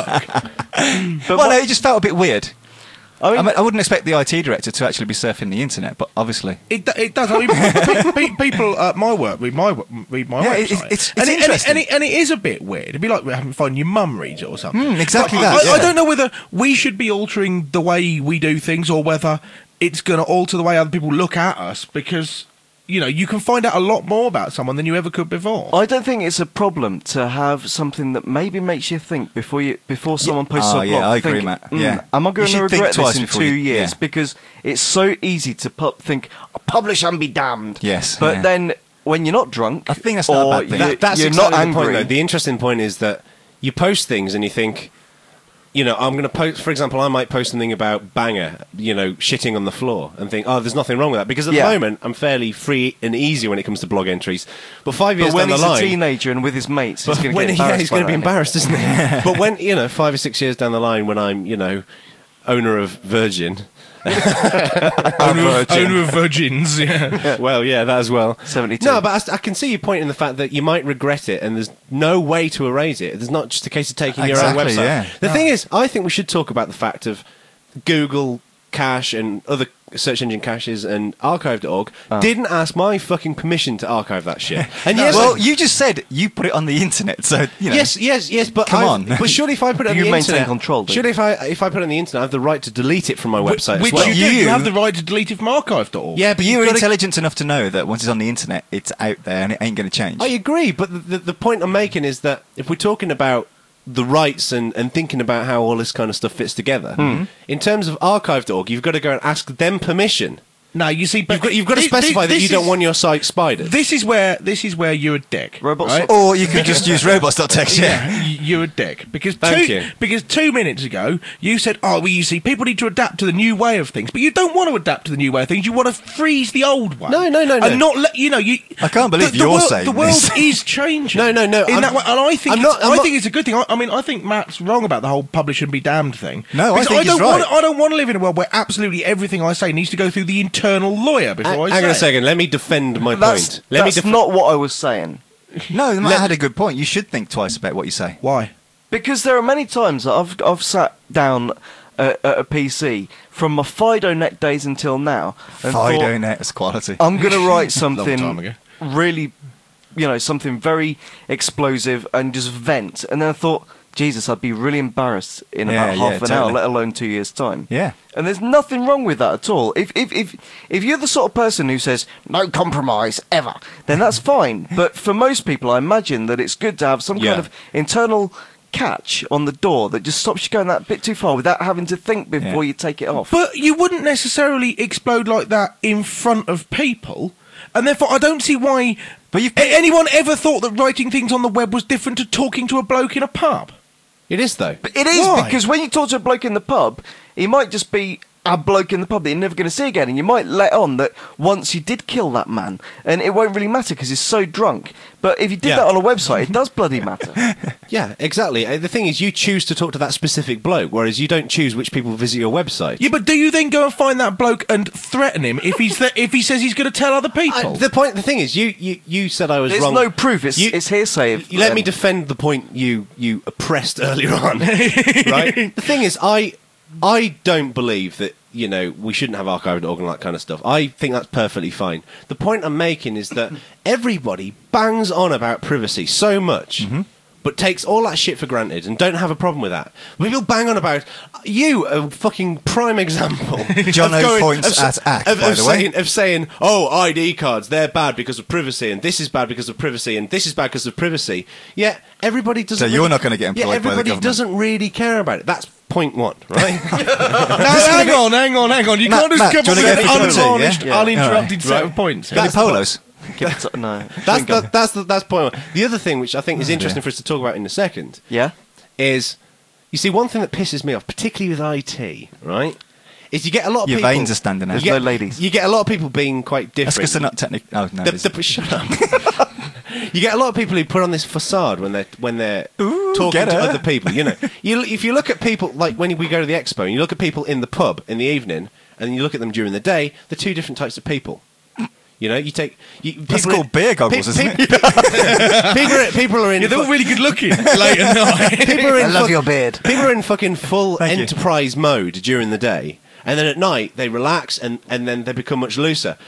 but Well, what- no, it just felt a bit weird. I mean, I, mean, I wouldn't expect the I T director to actually be surfing the internet, but obviously. it, do- it does. I mean, pe- pe- people at my work read my wo- read my Yeah, website, it- it's- it's and, it, and, it, interesting. and, it, and it is a bit weird. It'd be like having fun. Your mum reads it or something. Hmm, exactly But that, I, I yeah. don't know whether we should be altering the way we do things or whether it's going to alter the way other people look at us because. You know, you can find out a lot more about someone than you ever could before. I don't think it's a problem to have something that maybe makes you think before you before someone posts Oh, a blog. yeah, I agree, think, Matt. "Mm, Yeah. Am I You going to should think regret twice this in before two you- years? yeah. Because it's so easy to pu- think, "I'll publish and be damned." Yes, But yeah. then when you're not drunk, I think that's not a or bad thing. you- That, that's you're exactly not the point, angry. though. The interesting point is that you post things and you think, you know, I'm going to post, for example, I might post something about Banger, you know, shitting on the floor and think, oh, there's nothing wrong with that. Because at Yeah. the moment, I'm fairly free and easy when it comes to blog entries. But five years But when down he's the a line... teenager and with his mates, he's But going to when get he- yeah, embarrassed. he's by going to be that. embarrassed, isn't he? But when, you know, five or six years down the line, when I'm, you know, owner of Virgin... owner, of, owner of Virgins, yeah. Well, yeah, that as well. seventy-two. No, but I s- I, can see your point in the fact that you might regret it, and there's no way to erase it. There's not just a case of taking your own Exactly, website. yeah. The thing is, I think we should talk about the fact of Google Cache and other search engine caches and archive dot org Oh. didn't ask my fucking permission to archive that shit. And yes, well, you just said you put it on the internet, so you know. yes, yes, yes, but Come I- on. But surely if I put it on You the maintain internet, control, don't surely you? if I if I put it on the internet, I have the right to delete it from my website Which as well. you do. You You- have the right to delete it from archive dot org. Yeah, but But you've you're gotta- intelligent enough to know that once it's on the internet, it's out there and it ain't going to change. I agree, but the, the, the point I'm making is that if we're talking about the rights and, and thinking about how all this kind of stuff fits together, Hmm. in terms of archive dot org, you've got to go and ask them permission. No, you see, but You've got, you've got to thi- specify thi- that you this don't is- want your site spidered. This is where this is where you're a dick. Robots- right? Or you could just use robots.txt. Yeah, y- you're a dick because Thank two, you. because two minutes ago you said, "Oh, well, you see, people need to adapt to the new way of things," but you don't want to adapt to the new way of things. You want to freeze the old one. No, no, no, no. and not let you know. You, I can't believe the, the you're world, saying the world this. is changing. No, no, no, In I'm- that way, and I think I'm it's, not- I'm I not- think it's a good thing. I, I mean, I think Matt's wrong about the whole publish and be damned thing. No, I Because think he's don't right. Want, I don't want to live in a world where absolutely everything I say needs to go through the internal lawyer before Hang I hang say on a it. second. Let me defend my That's, point. Let that's me def- not what I was saying. No, Matt Let- had a good point. You should think twice about what you say. Why? Because there are many times that I've I've sat down at, at a P C from my FidoNet days until now. and thought, FidoNet is quality. I'm going to write Long time something ago. really, you know, something very explosive and just vent. And then I thought, Jesus, I'd be really embarrassed in Yeah, about yeah, half an hour, totally. let alone two years' time. Yeah. And there's nothing wrong with that at all. If if if if you're the sort of person who says no compromise ever, then that's fine. But for most people, I imagine that it's good to have some Yeah. kind of internal catch on the door that just stops you going that bit too far without having to think before Yeah. you take it off. But you wouldn't necessarily explode like that in front of people, and therefore I don't see why. But you've- a- anyone ever thought that writing things on the web was different to talking to a bloke in a pub? It is, though. But it is Why? because when you talk to a bloke in the pub, he might just be a bloke in the pub that you're never going to see again, and you might let on that once you did kill that man, and it won't really matter because he's so drunk. But if you did Yeah. that on a website, it does bloody matter. Yeah, exactly. Uh, The thing is, you choose to talk to that specific bloke, whereas you don't choose which people visit your website. Yeah, but do you then go and find that bloke and threaten him if he's th- if he says he's going to tell other people? I- the point, the thing is, you, you, you said I was There's wrong. no proof. It's You- it's hearsay. If, You let me um, defend the point you you oppressed earlier on, right? The thing is, I I don't believe that you know we shouldn't have archive dot org and all that kind of stuff. I think that's perfectly fine. The point I'm making is that everybody bangs on about privacy so much. Mm-hmm. But takes all that shit for granted and don't have a problem with that. People bang on about you, a fucking prime example. John of O going- points of, s- at Ack, of, by of the way. saying, of saying, oh, I D cards, they're bad because of privacy, and this is bad because of privacy, and this is bad because of privacy. Yeah, everybody doesn't. So you're not gonna get employed yeah, by the everybody government. doesn't really care about it. That's point one, right? no, hang on, hang on, hang on. You Matt, can't just Matt, come do up you with wanna an go for two, unvarnished, yeah? Yeah. uninterrupted Right. set Right. of points. Any That's the- polos? give it to- no. that's Chewing gum. the, that's the, that's point one. The other thing, which I think is Oh, interesting dear. for us to talk about in a second, Yeah. is you see one thing that pisses me off, particularly with I T, right? Is you get a lot of Your people. veins are standing out. you There's get, no ladies. You get a lot of people being quite different. That's because they're not technical. Oh, no. The, there's- the, shut up. You get a lot of people who put on this facade when they're when they're Ooh, talking get to her. other people. You know, you if you look at people like when we go to the expo and you look at people in the pub in the evening and you look at them during the day, they're two different types of people. You know, you take you, That's people called beer goggles, isn't it? People are, people are in. Yeah, they're all fu- really good looking late at night. people are in I love fuck- your beard. People are in fucking full Thank you. enterprise mode during the day, and then at night they relax and, and then they become much looser.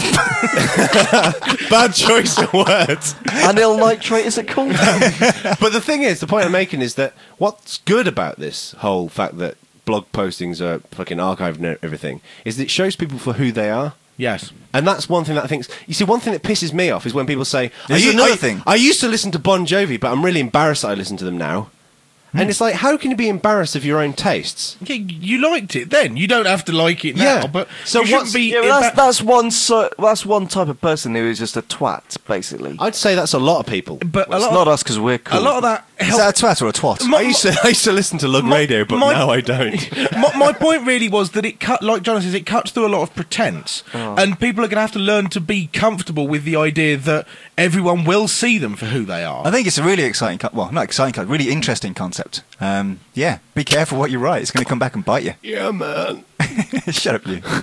Bad choice of words. Anyl nitrate, is it called? But the thing is, the point I'm making is that what's good about this whole fact that blog postings are fucking archived and everything is that it shows people for who they are. Yes. And that's one thing that I think. You see, one thing that pisses me off is when people say, There's I, u- another I- thing. I used to listen to Bon Jovi, but I'm really embarrassed that I listen to them now. And it's like, how can you be embarrassed of your own tastes? Yeah, you liked it then. You don't have to like it now. Yeah. But So you shouldn't what's- be. Yeah, well, that's, emba- that's one so, that's one type of person who is just a twat, basically. I'd say that's a lot of people. but Well, a it's lot not of, us because we're cool. a lot of that. Is Help, that a twat or a twat? My- I used to I used to listen to Lug My- Radio, but my- now I don't. my, my point really was that it cut, like John says, it cuts through a lot of pretense, Oh. and people are going to have to learn to be comfortable with the idea that everyone will see them for who they are. I think it's a really exciting, co- well, not exciting, co- really interesting concept. Um, yeah, be careful what you write. It's going to come back and bite you. Yeah, man. Shut up, you.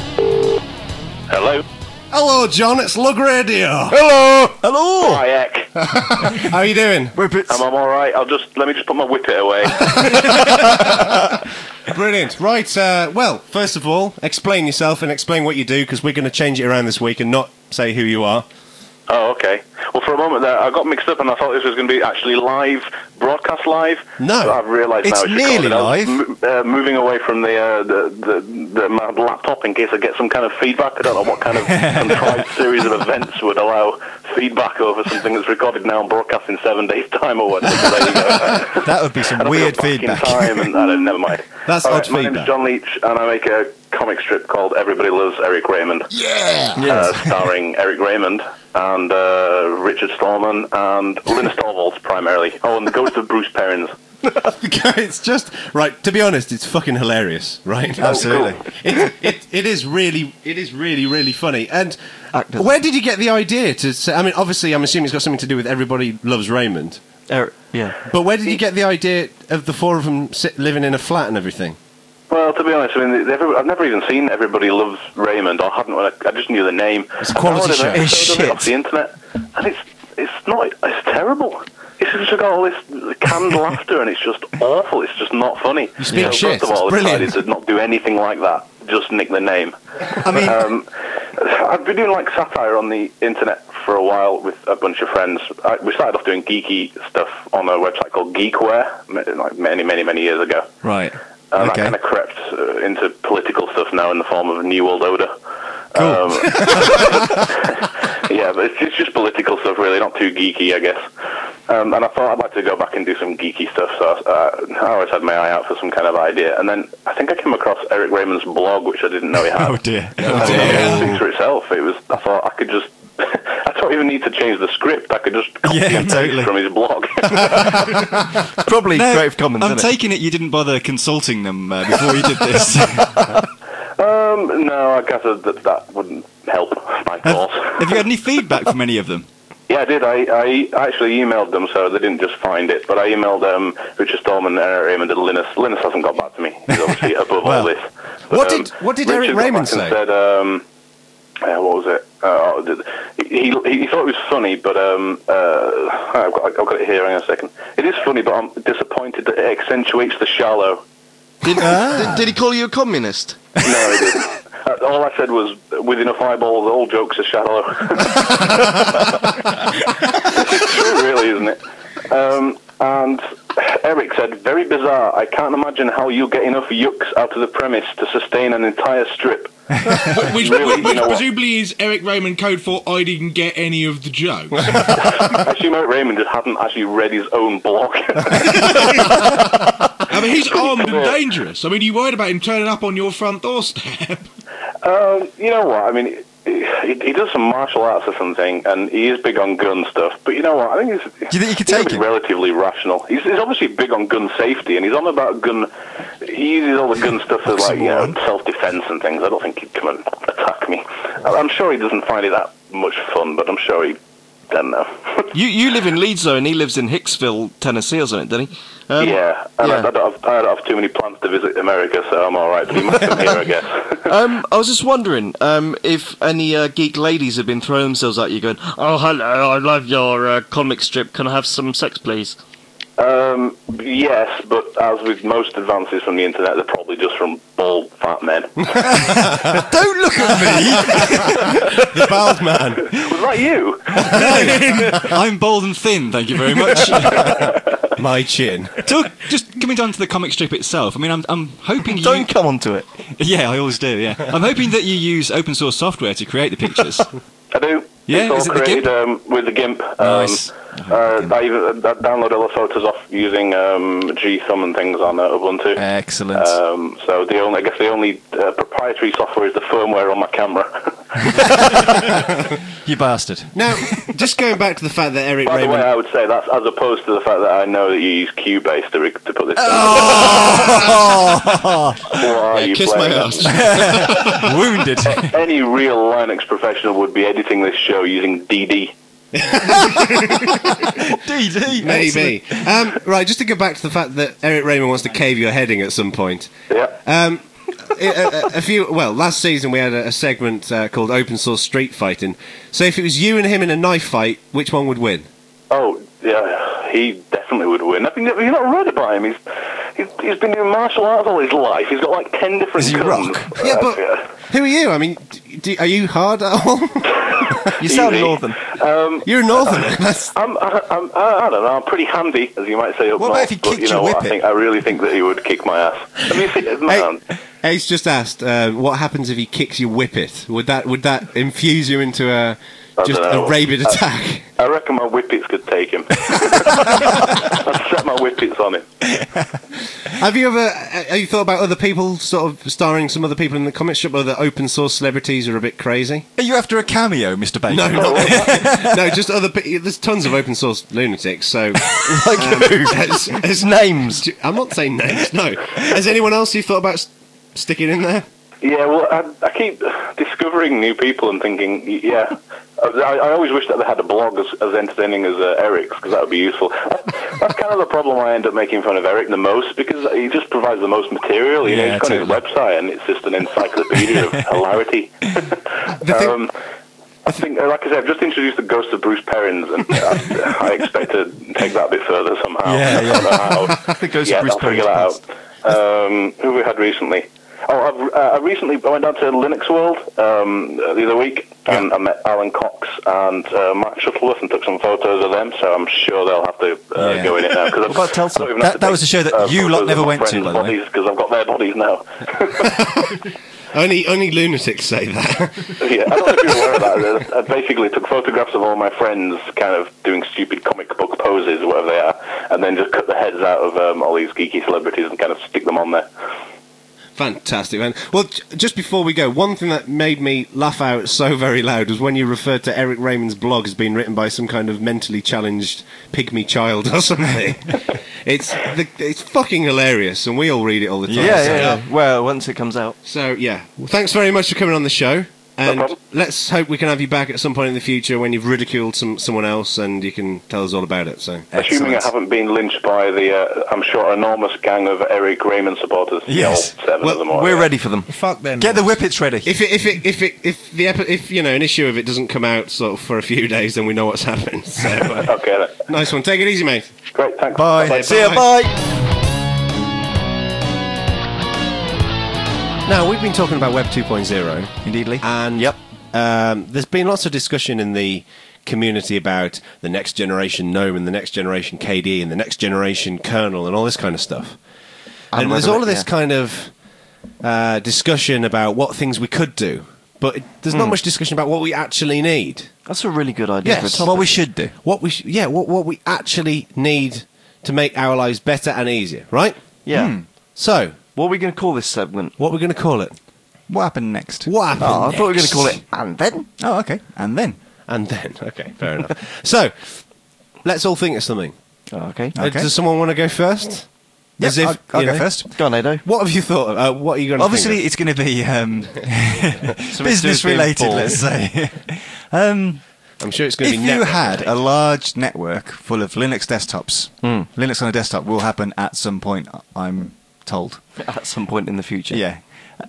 Hello. Hello, John. It's Lug Radio. Hello. Hello. Hi, Eck. How are you doing? Whippets. I'm, I'm all right. I'll just let me just put my whippet away. Brilliant. Right, uh, well, first of all, explain yourself and explain what you do, because we're going to change it around this week and not say who you are. Oh, okay. Well, for a moment there, I got mixed up and I thought this was going to be actually live, broadcast live. No. But I've realised It's now it's nearly recorded. I was live. mo- uh, moving away from the, uh, the, the, the my laptop in case I get some kind of feedback. I don't know what kind of contrived series of events would allow feedback over something that's recorded now and broadcast in seven days' time or whatever. So there you go. That would be some And I'll weird go back feedback. In time and, uh, never mind. That's All odd right, my feedback. name's John Leach and I make a comic strip called Everybody Loves Eric Raymond. Yeah. Uh, starring Eric Raymond and uh, Richard Stallman and Linus Torvalds primarily. Oh, and the ghost of Bruce Perrins. It's just right. To be honest, it's fucking hilarious, right? Absolutely. It, it, it is really, it is really, really funny. And Actors. where did you get the idea to say? I mean, obviously, I'm assuming it's got something to do with Everybody Loves Raymond. Eric, yeah. But where did you get the idea of the four of them sit, living in a flat and everything? Well, to be honest, I mean, every, I've never even seen Everybody Loves Raymond, or hadn't. I, I just knew the name. It's a quality show. It's It's shit. Off shit. the internet, and it's it's not. It's terrible. It's just got all this canned laughter, and it's just awful. It's just not funny. You speak so shit. First of all, It's I brilliant. decided to not do anything like that. Just nick the name. I mean, Um, I've been doing like satire on the internet for a while with a bunch of friends. I, we started off doing geeky stuff on a website called Geekware, m- like many, many, many years ago. right. And that Okay. kind of crept uh, into political stuff now in the form of New World Order. Cool. Um, yeah, but it's, it's just political stuff, really, not too geeky, I guess. Um, and I thought I'd like to go back and do some geeky stuff, so uh, I always had my eye out for some kind of idea. And then I think I came across Eric Raymond's blog, which I didn't know he had. Oh dear. And it speaks for itself. It was. I thought I could just. I don't even need to change the script. I could just copy Yeah, and paste totally. from his blog. Probably No, Creative Commons, I'm isn't it? taking it you didn't bother consulting them uh, before you did this. um, no, I guess that that wouldn't help my have, cause. have you had any feedback from any of them? Yeah, I did. I, I actually emailed them, so they didn't just find it. But I emailed um, Richard Stallman, Eric Raymond, and Linus. Linus hasn't got back to me. He's obviously above Well, all this. But, what um, did- what did Richard Eric got Raymond back and say? Said, um, uh, what was it? Uh, did- he, he he thought it was funny, but um, uh, I've, got, I've got it here. Hang on a second. It is funny, but I'm disappointed that it accentuates the shallow. Did, did, did he call you a communist? No, he didn't. Uh, all I said was, with enough eyeballs, all jokes are shallow. It's true, really, isn't it? Um, and Eric said, very bizarre. I can't imagine how you get enough yucks out of the premise to sustain an entire strip. Which, Really, which, you which know what? presumably is Eric Raymond code for I didn't get any of the jokes. I assume Eric Raymond just hadn't actually read his own blog. I mean, he's armed and clear. dangerous. I mean, are you worried about him turning up on your front doorstep? um, you know what? I mean, he, he does some martial arts or something, and he is big on gun stuff. But you know what? I think he's, Do you think you could he's take him? relatively rational. He's, he's obviously big on gun safety, and he's on about gun. He uses all the gun stuff as like you know self-defense and things. I don't think he'd come and attack me. I'm sure he doesn't find it that much fun, but I'm sure he. Don't know. You you live in Leeds though, and he lives in Hicksville, Tennessee, or something, doesn't he? Um, yeah, and yeah. I, I, don't have, I don't have too many plans to visit America, so I'm all right. But he might come here, I guess. Um, I was just wondering um, if any uh, geek ladies have been throwing themselves at you, going, "Oh, hello, I love your uh, comic strip. Can I have some sex, please?" Um, yes, but as with most advances from the internet, they're probably just from bald, fat men. Don't look at The bald man. Was that you? me! I'm bold and thin, thank you very much. My chin. Talk, just coming down to the comic strip itself, I mean, I'm, I'm hoping you... Don't come onto it. Yeah, I always do, yeah. I'm hoping that you use open source software to create the pictures. I do. Yeah, it's all is it the created um, with the GIMP. Um, Nice. Uh, I even I download all the photos off using um, G Thumb and things on uh, Ubuntu. Excellent. Um, so the only, I guess the only uh, proprietary software is the firmware on my camera. You bastard. Now, just going back to the fact that Eric By the way, Raymond. I would say that's as opposed to the fact that I know that you use Cubase to, re- to put this. Oh! Why are Yeah, you kiss my playing ass. that? Wounded. Any real Linux professional would be editing this show using D D. D D. Maybe. Um, right, just to go back to the fact that Eric Raymond wants to cave your heading at some point. Yeah. Um, a, a, a few. Well, last season we had a, a segment uh, called Open Source Street Fighting. So if it was you and him in a knife fight, which one would win? Oh, yeah, he definitely would win. I think you've not read about him. He's, he's he's been doing martial arts all his life. He's got like ten different Is he guns. rock? Yeah, Uh, but yeah. who are you? I mean, do, are you hard at all? You sound Easy. northern. Um, You're a northerner. That's- I'm, I, I'm, I I don't know. I'm pretty handy, as you might say. Up What about north, if he but kicked you know your what? I whippet? think I really think that he would kick my ass. Have you seen it, man? Hey, Ace just asked, uh, what happens if he kicks your whippet? Would that would that infuse you into a I just don't know. a rabid I- attack? I reckon my whippets could take him. I'd set my whippets on him. Have you ever uh, have you thought about other people, sort of starring some other people in the comic strip, other open source celebrities who are a bit crazy? Are you after a cameo, Mister Bacon? No, not, no, just other. pe- There's tons of open source lunatics. So, Like um, who? has- has- Names. I'm not saying names. No. Has anyone else you thought about s- sticking in there? Yeah, well, I, I keep discovering new people and thinking, y- yeah. I, I always wish that they had a blog as, as entertaining as uh, Eric's, because that would be useful. That's kind of the problem I end up making fun of Eric the most, because he just provides the most material. You know, Yeah, he's got totally. his website, and it's just an encyclopedia of hilarity. thing- um, I think, like I said, I've just introduced the ghost of Bruce Perrins, and I, I expect to take that a bit further somehow. Yeah, yeah. I don't know how. The ghost of yeah, Bruce I'll figure Perrins that out. Um, who have we had recently? Oh, I've, uh, I recently I went down to Linux World um, the other week, and I met Alan Cox and uh, Matt Shuttleworth and took some photos of them, so I'm sure they'll have to uh, Yeah. go in it now. What about Telsa? That- that was a show that you lot never went to, by the way. Because I've got their bodies now. Only only lunatics say that. Yeah, I don't know if you're aware of that. I basically took photographs of all my friends kind of doing stupid comic book poses, or whatever they are, and then just cut the heads out of um, all these geeky celebrities and kind of stick them on there. Fantastic, man. Well, j- just before we go, one thing that made me laugh out so very loud was when you referred to Eric Raymond's blog as being written by some kind of mentally challenged pygmy child or something. it's the, it's fucking hilarious, and we all read it all the time. Yeah, so, yeah, yeah. Well, once it comes out. So, yeah. Well, thanks very much for coming on the show. And problem. let's hope we can have you back at some point in the future when you've ridiculed some someone else and you can tell us all about it. So, Assuming I Excellent. haven't been lynched by the, uh, I'm sure, enormous gang of Eric Raymond supporters. Yes. The old seven Well, of them all, We're yeah. ready for them. Fuck them. Get the whippets ready. if it if it if it if the epi- if you know an issue of it doesn't come out sort of for a few days, then we know what's happened. So, uh, Okay, then. nice one. Take it easy, mate. Great, thanks. Bye. Bye-bye. See ya, Bye. bye. Now we've been talking about Web two point oh. Indeedly. And Yep. um, there's been lots of discussion in the community about the next generation GNOME and the next generation K D E and the next generation kernel and all this kind of stuff. And, And there's whether all of it- this yeah. kind of uh, discussion about what things we could do, but it, there's not much discussion about what we actually need. That's a really good idea Yes. for a topic. What we should do. What we sh- yeah, what what we actually need to make our lives better and easier, right? Yeah. Hmm. So, What are we going to call this segment? what we're going to call it? What happened next? What happened Oh, I thought we were going next? to call it And Then. Oh, okay. And then. And then, okay, fair enough. So, let's all think of something. Oh, okay. Uh, Okay. Does someone want to go first? Yeah, As if, I'll, I'll you go know- first. Go on, Ado. What have you thought of? Uh, what are you going to Obviously, think it's going to be um, business being related, born. let's say. um, of? I'm sure it's going if to be you network had related. a large network full of Linux desktops, Linux on a desktop will happen at some point, I'm told. At some point in the future. Yeah.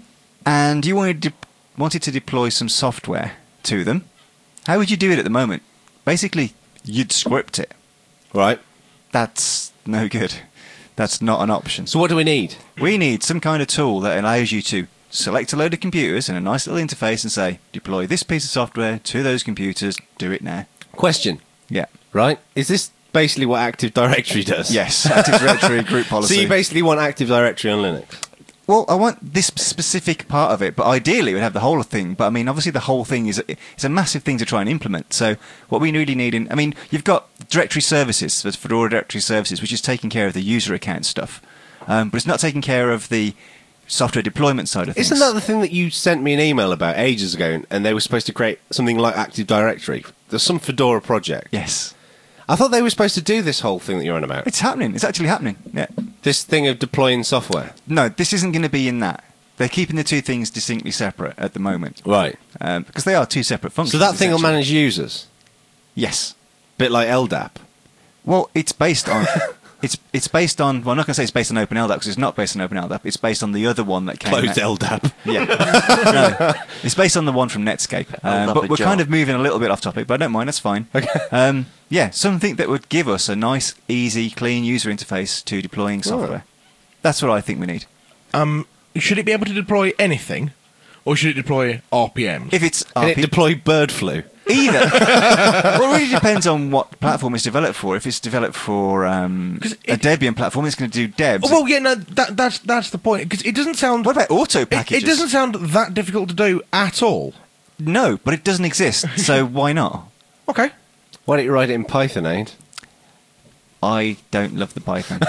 And you wanted to, wanted to deploy some software to them, how would you do it at the moment? Basically, you'd script it. Right. That's no good. That's not an option. So, what do we need? We need some kind of tool that allows you to select a load of computers and a nice little interface and say, deploy this piece of software to those computers, do it now. Question. Yeah. Right? Is this basically what Active Directory does? Yes, Active Directory group policy. So, you basically want Active Directory on Linux? Well, I want this specific part of it, but ideally we'd have the whole thing. But I mean, obviously the whole thing is it's a massive thing to try and implement. So what we really need in, I mean, you've got directory services, there's Fedora Directory Services, which is taking care of the user account stuff, um, but it's not taking care of the software deployment side of things. Isn't that the thing that you sent me an email about ages ago, and they were supposed to create something like Active Directory? There's some Fedora project. Yes, I thought they were supposed to do this whole thing that you're on about. it's happening. It's actually happening. Yeah. This thing of deploying software. No, this isn't going to be in that. They're keeping the two things distinctly separate at the moment, Right. um, because they are two separate functions. So that thing will essentially. manage users. Yes. Bit like L D A P. Well, it's based on It's it's based on. Well, I'm not going to say it's based on OpenLDAP because it's not based on OpenLDAP. It's based on the other one that came. Closed out. L D A P. Yeah, no, it's based on the one from Netscape. Um, LDAP but we're jar. kind of moving a little bit off topic, but I don't mind. That's fine. Okay. Um, yeah, something that would give us a nice, easy, clean user interface to deploying software. That's what I think we need. Um, should it be able to deploy anything, or should it deploy R P Ms? If it's Can R it P- deploy bird flu? either, well, it really depends on what platform it's developed for. If it's developed for um, 'Cause a it- Debian platform, it's going to do Debs. Oh, well, yeah, no, that, that's that's the point, because it doesn't sound. What about auto it, packages? it doesn't sound that difficult to do at all. No, but it doesn't exist. So why not? Okay. Why don't you write it in Python, Aid? I don't love the Python.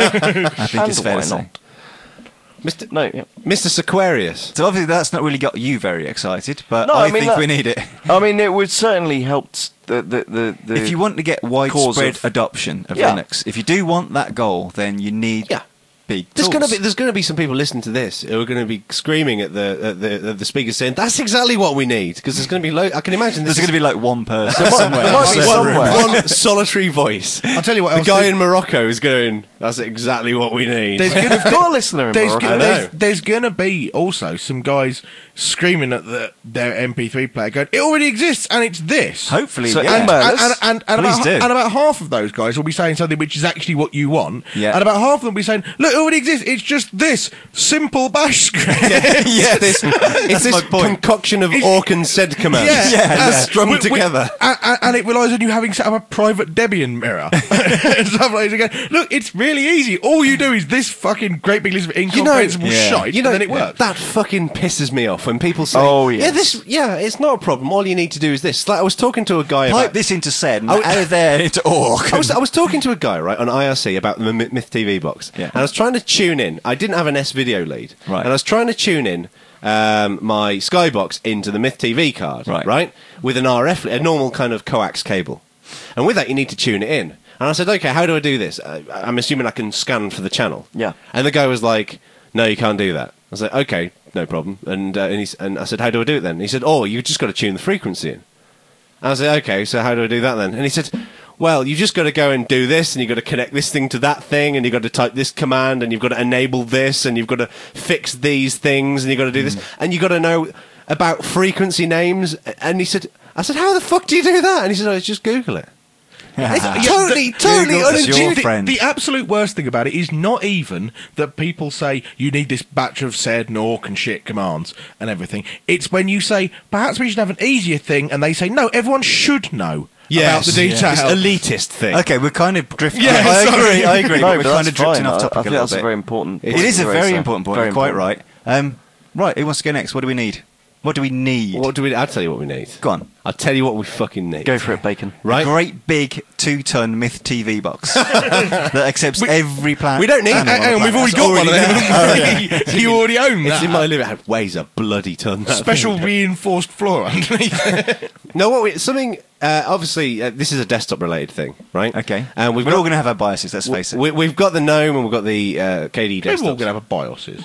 I think And it's fair why to say. not? Mister No, yeah. Mister Sequarius. So obviously that's not really got you very excited, but No, I, I mean think that- we need it. I mean, it would certainly help s- the the the. the If you want to get widespread of- adoption of Yeah. Linux, if you do want that goal, then you need Yeah. big There's tools. going to be there's going to be some people listening to this who are going to be screaming at the at the, at the speakers saying that's exactly what we need, because there's going to be lo- I can imagine There's this going to be like one person might- somewhere. there might in be a one, server somewhere. room. one solitary voice. I'll tell you what The else. guy there's- in Morocco is going, that's exactly what we need. There's We've gonna, got a listener in there's, Morocco. I gonna, know. there's, there's gonna be also some guys screaming at the, their M P three player going, it already exists and it's this. Hopefully, So yeah. email And, us. and, and, and, Please about, do. and about half of those guys will be saying something which is actually what you want. Yeah. And about half of them will be saying, look, it already exists. It's just this simple bash script. yes, this, it's this my point. concoction of It's- awk and sed commands Yeah, Yeah, and- strung wi- wi- together. and, and- and it relies on you having set up a private Debian mirror. And stuff like that. Again, look, it's really easy. All you do is this fucking great big list of incomprehensible yeah. shite, You know, and then it works. that fucking pisses me off when people say, Oh, yeah, yes. this, yeah, it's not a problem. All you need to do is this." Like, I was talking to a guy Pipe about, this into sed and I- out of there into orc. I was, I was talking to a guy, right, on I R C about the M- Myth T V box. Yeah. And I was trying to tune in. I didn't have an S video lead. Right. And I was trying to tune in um, my Skybox into the Myth T V card, Right. right, with an R F, a normal kind of coax cable. And with that, you need to tune it in. And I said, okay, how do I do this? Uh, I'm assuming I can scan for the channel. Yeah. And the guy was like, no, you can't do that. I was like, okay, no problem. And, uh, and, he's, and I said, how do I do it then? And he said, oh, you just got to tune the frequency in. And I said, okay, so how do I do that then? And he said, well, you just got to go and do this, and you've got to connect this thing to that thing, and you've got to type this command, and you've got to enable this, and you've got to fix these things, and you've got to do this, and you've got to know about frequency names. And he said, I said, how the fuck do you do that? And he said, oh, just Google it. It's totally, totally Google is your unintuitive. friend. The absolute worst thing about it is not even that people say you need this batch of sed and awk and shit commands and everything. It's when you say, perhaps we should have an easier thing, and they say, no, everyone should know about the Yes, detail. It's elitist thing. Okay, we're kind of drifting. Yeah, I sorry. agree. I agree. No, but we're but kind that's of drifting fine. off I- topic I a think little that's a bit. very important It point is a to very raise there. important point. Very You're quite important. right. Um, right. Who wants to go next? What do we need? What do we need? What do we? I'll tell you what we need. Go on. I'll tell you what we fucking need. Go for it, Bacon. Right? A great big two-ton Myth T V box that accepts We- every plan. we don't need- channel on Hang the on, we've planet. already That's got one of already them. there. You already own It's that. in my living. It weighs a bloody ton. that Special thing. reinforced floor underneath. No, what we, something. Uh, obviously, uh, this is a desktop-related thing, right? Okay. And we've we're got, all going to have our biases. Let's face it. we, we've got the GNOME and we've got the uh, K D We're all desktop. going to have a BIOSes.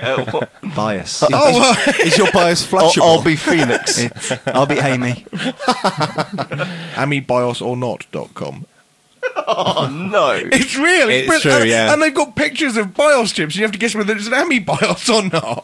Bias. Oh, well, Is your BIOS I'll, flushable? I'll be Phoenix. It's- I'll be Amy. Ami bios or not dot com. Oh no! It's really It's brilliant. true, and, yeah. and they've got pictures of BIOS chips. You have to guess whether it's an Ami BIOS or not.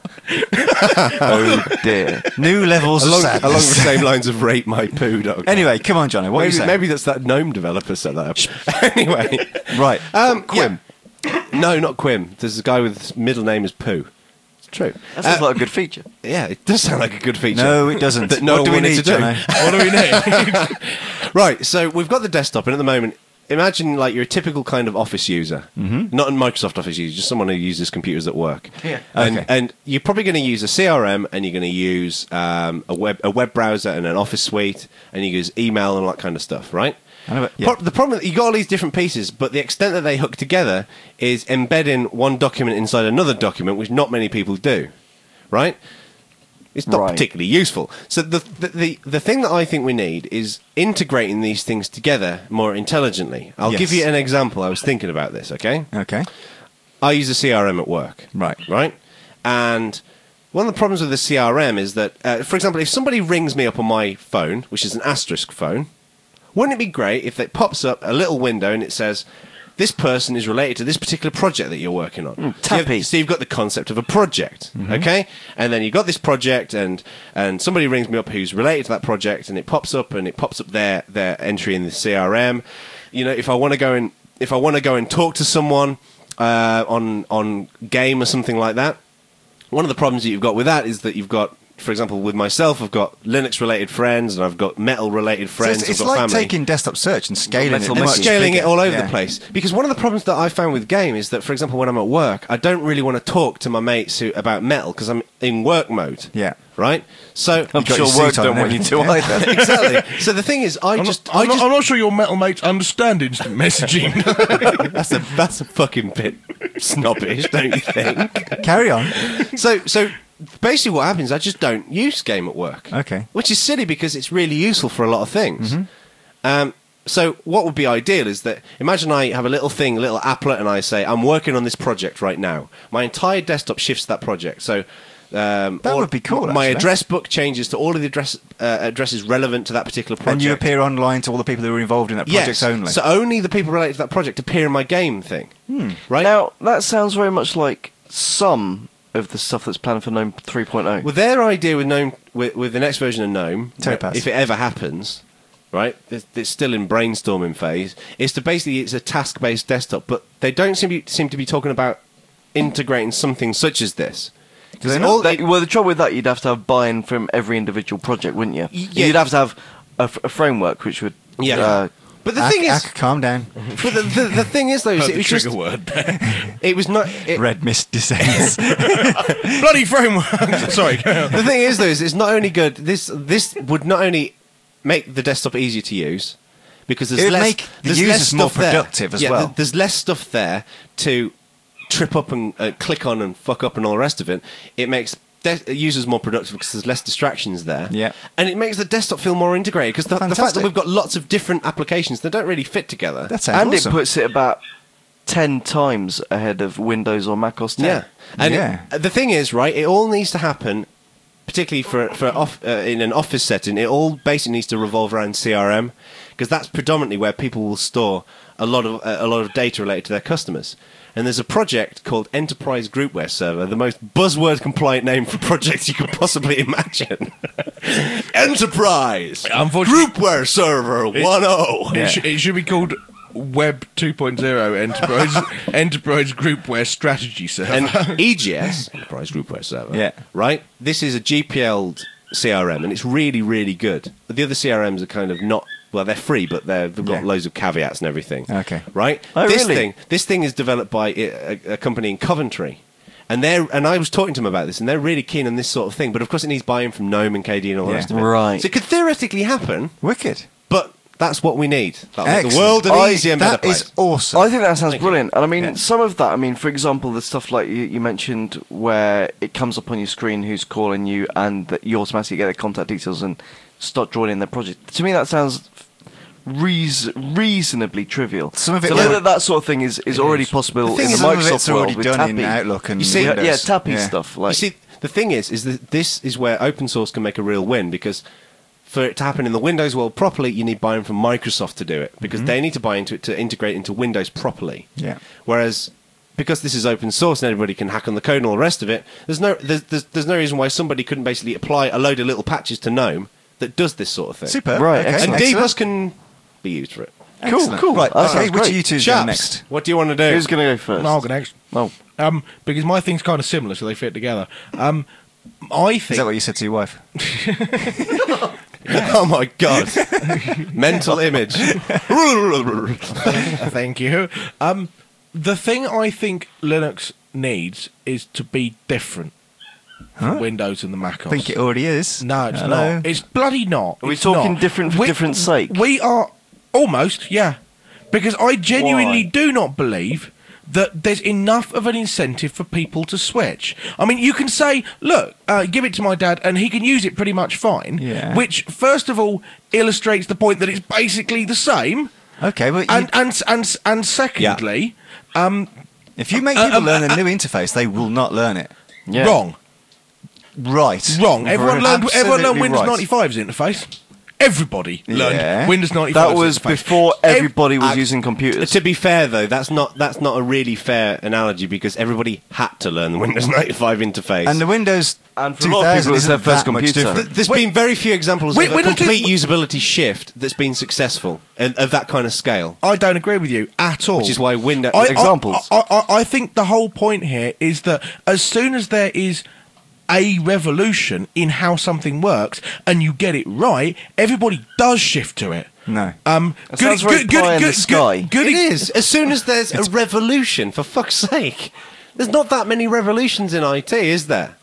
Oh dear! New levels along, of sadness. along the same lines of rate my poo. Anyway, come on, Johnny. What are you maybe, saying? maybe that's that GNOME developer set that up. Anyway, Right. um, Quim. yeah. No, not Quim. There's a guy with his middle name is Poo. It's true. That sounds Uh, like a good feature. Yeah, it does sound like a good feature. No, it doesn't. That no what do one we wanted need, to do. Johnny? What do we need? Right, so we've got the desktop, and at the moment, imagine like you're a typical kind of Office user, mm-hmm. not a Microsoft Office user, just someone who uses computers at work. Yeah. And, Okay. and you're probably going to use a C R M, and you're going to use um, a web a web browser and an Office suite, and you use email and all that kind of stuff, right? I know it, yeah. Pro- the problem is you got all these different pieces, but the extent that they hook together is embedding one document inside another document, which not many people do, right? It's not Right. particularly useful. So the, the the the thing that I think we need is integrating these things together more intelligently. I'll Yes. give you an example. I was thinking about this. Okay, Okay. I use a C R M at work. Right. Right. And one of the problems with the C R M is that, uh, for example, if somebody rings me up on my phone, which is an asterisk phone, wouldn't it be great if it pops up a little window and it says, this person is related to this particular project that you're working on. Mm, so, you tappy. have, so you've got the concept of a project, okay? And then you've got this project, and and somebody rings me up who's related to that project, and it pops up, and it pops up their their entry in the C R M. You know, if I want to go and if I want to go and talk to someone uh, on on game or something like that, one of the problems that you've got with that is that you've got, for example, with myself, I've got Linux-related friends, and I've got Metal-related So friends. it's it's I've got like family. taking desktop search and scaling Metal it. Monkey. much scaling it bigger. all over Yeah. the place. Because one of the problems that I found with game is that, for example, when I'm at work, I don't really want to talk to my mates who, about Metal because I'm in work mode. Yeah. Right? So I'm got sure your work suit on don't and want you to everything. either. exactly. So the thing is, I I'm, just, not, I I'm, not, just I'm not sure your metal mates understand instant messaging. that's a that's a fucking bit snobbish, don't you think? Carry on. So so basically, what happens? I just don't use game at work. Okay. Which is silly because it's really useful for a lot of things. Um, so what would be ideal is that imagine I have a little thing, a little applet, and I say I'm working on this project right now. My entire desktop shifts to that project. So. Um, That all- would be cool, My actually. address book changes to all of the address uh, addresses relevant to that particular project. And you appear online to all the people who are involved in that project yes. only. So only the people related to that project appear in my game thing. Right? Now, that sounds very much like some of the stuff that's planned for GNOME three point oh. Well, their idea with GNOME, with, with the next version of GNOME, Topaz. if it ever happens, right, it's, it's still in brainstorming phase, is to basically, it's a task-based desktop, but they don't seem to be, seem to be talking about integrating something such as this. they're it not- all- That- it- well, the trouble with that, you'd have to have buy-in from every individual project, wouldn't you? Yeah. You'd have to have a, f- a framework which would. Yeah. Uh, but the Ak- thing is, Ak, calm down. but the, the, the thing is, though, is Heard it the was trigger just, word there. it was not. It, Red mist descends. Bloody framework. Sorry. carry on. the thing is, though, is it's not only good. This this would not only make the desktop easier to use because there's It would less, make the there's users less more stuff there. productive as yeah, well. th- There's less stuff there to trip up and uh, click on and fuck up and all the rest of it. It makes de- users more productive because there's less distractions there. Yeah. and it makes the desktop feel more integrated because the, the fact that Fantastic. we've got lots of different applications that don't really fit together. That sounds and awesome. it puts it about ten times ahead of Windows or Mac O S ten. Yeah, and Yeah. it- the thing is, right? It all needs to happen, particularly for for off, uh, in an office setting. It all basically needs to revolve around C R M because that's predominantly where people will store a lot of uh, a lot of data related to their customers. And there's a project called Enterprise Groupware Server, the most buzzword compliant name for projects you could possibly imagine. Enterprise Unfortunately- Groupware Server one oh. It, sh- it should be called Web two point oh Enterprise Enterprise Groupware Strategy Server. And E G S, Enterprise Groupware Server, Yeah. right? This is a G P L'd C R M, and it's really, really good. But the other C R Ms are kind of not, well, they're free, but they're, they've got Yeah. loads of caveats and everything. Okay. Right? Oh, this really? thing, this thing is developed by a, a company in Coventry. And they're and I was talking to them about this, and they're really keen on this sort of thing. But of course, it needs buy-in from GNOME and K D and all the Yeah. rest of it. Right. So it could theoretically happen, Wicked. but that's what we need. That'll make the Excellent. world an I- easier and better That place. is awesome. I think that sounds Thank you. brilliant. And I mean, Yeah. some of that, I mean, for example, the stuff like you, you mentioned where it comes up on your screen who's calling you and that you automatically get their contact details and start drawing in their project. To me, that sounds reas- reasonably trivial. Some of it so will- that, that sort of thing is, is already possible The thing in the is, Some of Microsoft it's already world with done Tappy. in Outlook and You see- yeah, Windows. yeah, Tappy Yeah. stuff. Like, you see, the thing is, is that this is where open source can make a real win because for it to happen in the Windows world properly, you need buy-in from Microsoft to do it because they need to buy into it to integrate into Windows properly. Yeah. Whereas because this is open source and everybody can hack on the code and all the rest of it, there's no there's, there's, there's no reason why somebody couldn't basically apply a load of little patches to GNOME that does this sort of thing. Super. Right, Okay. excellent. And Excellent. dbus can be used for it. Cool, Excellent. cool. Right. That Okay. sounds Which great. of you two go Chaps, next? what do you want to do? Who's going to go first? I'll go next. Oh, Um, because my thing's kind of similar, so they fit together. Um, I Is think that what you said to your wife? Oh my god. Mental image. Thank you. Um, the thing I think Linux needs is to be different from Huh? Windows and the Mac O S. I think it already is. No, it's Hello? not. It's bloody not. Are we It's talking not. different for different sake? We are almost, yeah. Because I genuinely Why? do not believe that there's enough of an incentive for people to switch. I mean, you can say, look, uh, give it to my dad and he can use it pretty much fine, Yeah. which, first of all, illustrates the point that it's basically the same. Okay, but you, And, and, and, and secondly, if you make uh, people um, learn uh, a new interface, they will not learn it. yeah. wrong. Right. Wrong. Everyone learned, everyone learned Absolutely Windows right. ninety-five's interface. everybody learned Yeah. Windows ninety-five. That was interface. before Ev- everybody was I- using computers. To be fair, though, that's not that's not a really fair analogy because everybody had to learn the Windows ninety-five interface. And the Windows And for a lot of people, it's isn't their first that much computer. different. Th- There's Wait- been very few examples Wait, of a Windows complete didn't- usability shift that's been successful and of that kind of scale. I don't agree with you at all. Which is why Windows- I, I- Examples. I, I, I think the whole point here is that as soon as there is a revolution in how something works and you get it right, everybody does shift to it. No. Um, That sounds very pie in the sky. Good, It is. As soon as there's a revolution, for fuck's sake. There's not that many revolutions in I T, is there?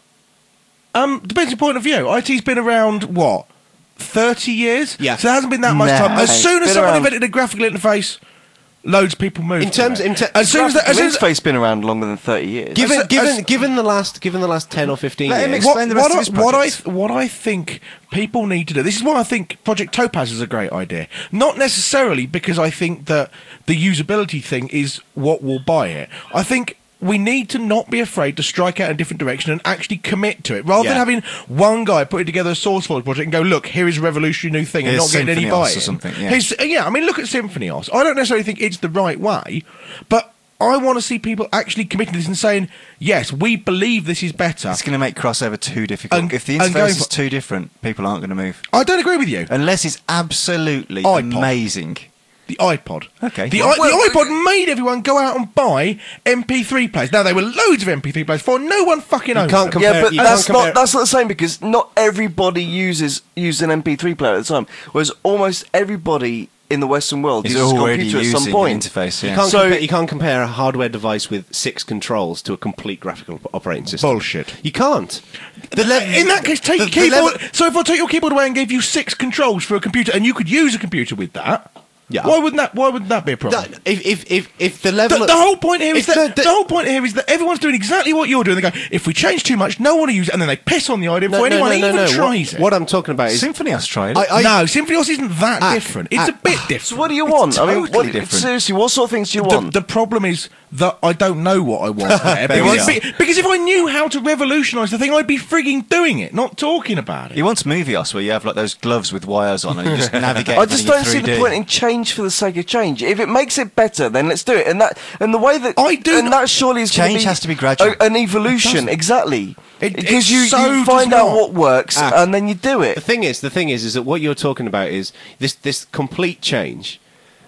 Um, depends on your point of view. I T's been around what thirty years. Yeah. So there hasn't been that much Nah. time. As It's soon as been someone around- invented a graphical interface, loads of people moved. In to terms- it. in ter- as soon as, the, as, Graphical soon as interface been around longer than thirty years. Given, As- given, as- given the last, given the last ten or fifteen Let him years, explain the rest what, of his what I, what I projects. what I think people need to do. This is why I think Project Topaz is a great idea. Not necessarily because I think that the usability thing is what will buy it. I think we need to not be afraid to strike out in a different direction and actually commit to it, rather Yeah. than having one guy putting together a SourceForge project and go, "Look, here is a revolutionary new thing," and Here's not getting any Symfonios buy or something, yeah. Here's- yeah, I mean, look at Symfonios. I don't necessarily think it's the right way, but I want to see people actually committing to this and saying, "Yes, we believe this is better." It's going to make crossover too difficult. And- if the and going interface is for- too different, people aren't going to move. I don't agree with you. Unless it's absolutely iPod. amazing. The iPod. Okay. The, Well, i- the iPod made everyone go out and buy M P three players. Now, there were loads of M P three players for no one fucking owned can't them. compare- Yeah, but you that's can't compare- not that's not the same because not everybody uses used an M P three player at the time. Whereas almost everybody in the Western world It's uses a already computer at using some an point. interface. you, Yeah. can't So- compare, you can't compare a hardware device with six controls to a complete graphical operating system. Bullshit. You can't. The lev- In that case, take the- your the keyboard. level- so if I take your keyboard away and gave you six controls for a computer, and you could use a computer with that, Yeah. why wouldn't that? Why wouldn't that be a problem? No, if, if, if, if the level The, of- the whole point here is if that the- the, the- whole point here is that everyone's doing exactly what you're doing. They go, if we change too much, no one will use it, and then they piss on the idea before anyone even tries what, it. What I'm talking about is Symfonios tried it. I- I- no, Symfonios isn't that Ah, different. It's ah, a bit different. So what do you want? I mean, totally what, different. seriously, what sort of things do you The, want? the problem is that I don't know what I want there. There we because, are. be- because if I knew how to revolutionise the thing, I'd be frigging doing it, not talking about it. He wants Movios where you have like those gloves with wires on and you just navigate. I just in don't see three D. the point in change for the sake of change. If it makes it better, then let's do it. And that, and the way that I do and not- that surely is gonna Change be has to be gradual. a- an evolution, doesn't. exactly. It- Because it you, so you find does out not. what works Ah. and then you do The it. thing is, the thing is, is that what you're talking about is this this complete change.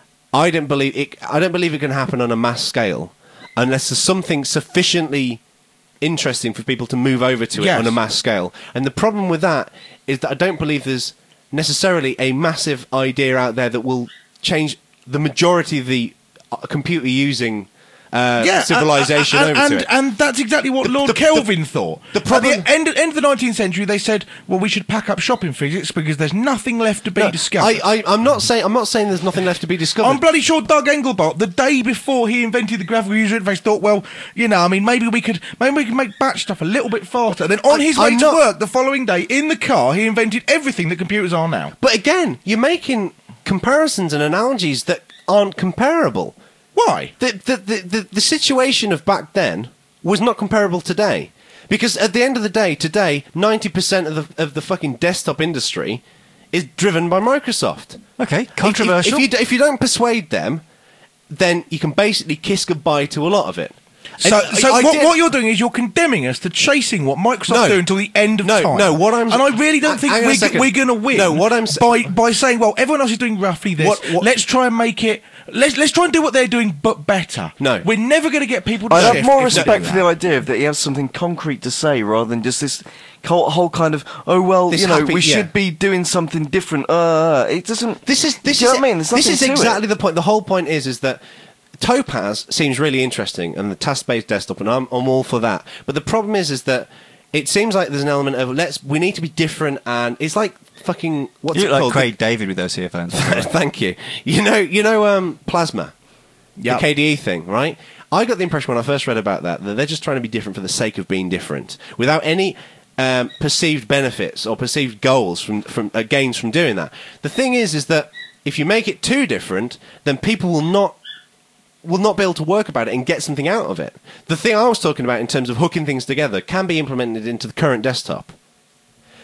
I don't believe it. I don't believe it can happen on a mass scale unless there's something sufficiently interesting for people to move over to it Yes. on a mass scale. And the problem with that is that I don't believe there's necessarily a massive idea out there that will change the majority of the uh, computer using uh, civilization and, and, over and, to it. and that's exactly what The- Lord the- Kelvin thought. the problem- At the end, end of the nineteenth century, they said, "Well, we should pack up shop in physics because there's nothing left to be No, discovered." I, I, I'm not saying I'm not saying there's nothing left to be discovered. I'm bloody sure Doug Engelbart, the day before he invented the graphical user interface, thought, well, you know, I mean, maybe we could, maybe we could make batch stuff a little bit faster. Then on I- his way I'm to not- work the following day in the car, he invented everything that computers are now. But again, you're making comparisons and analogies that aren't comparable. Why? The, the, the, the, the situation of back then was not comparable today. Because at the end of the day, today, ninety percent of the, of the fucking desktop industry is driven by Microsoft. Okay, If- controversial. If, if, you, d- if you don't persuade them, then you can basically kiss goodbye to a lot of it. So, And so I- I what, did- what you're doing is you're condemning us to chasing what Microsoft No. do until the end of No, time. no, what I'm- and I really don't Hang think on a we're, second. we're going to win. No, what I'm s- by by saying, well, everyone else is doing roughly this. What- what- let's try and make it. Let's let's try and do what they're doing, but better. No. we're never going to get people to I shift have more if we respect do for the that. idea of that he has something concrete to say rather than just this whole, whole kind of, oh, well, This you know, happy- we yeah. should be doing something different. Uh, it doesn't. This is this do you is know what I mean? There's this nothing is to it. exactly the point. The whole point is is that Topaz seems really interesting and the task-based desktop, and I'm I'm all for that. But the problem is is that it seems like there's an element of let's we need to be different, and it's like fucking what's you it look like called? Craig David with those earphones. Thank you. You know you know um, Plasma, Yep. the K D E thing, right? I got the impression when I first read about that that they're just trying to be different for the sake of being different, without any um, perceived benefits or perceived goals from from uh, gains from doing that. The thing is, is that if you make it too different, then people will not will not be able to work about it and get something out of it. The thing I was talking about in terms of hooking things together can be implemented into the current desktop.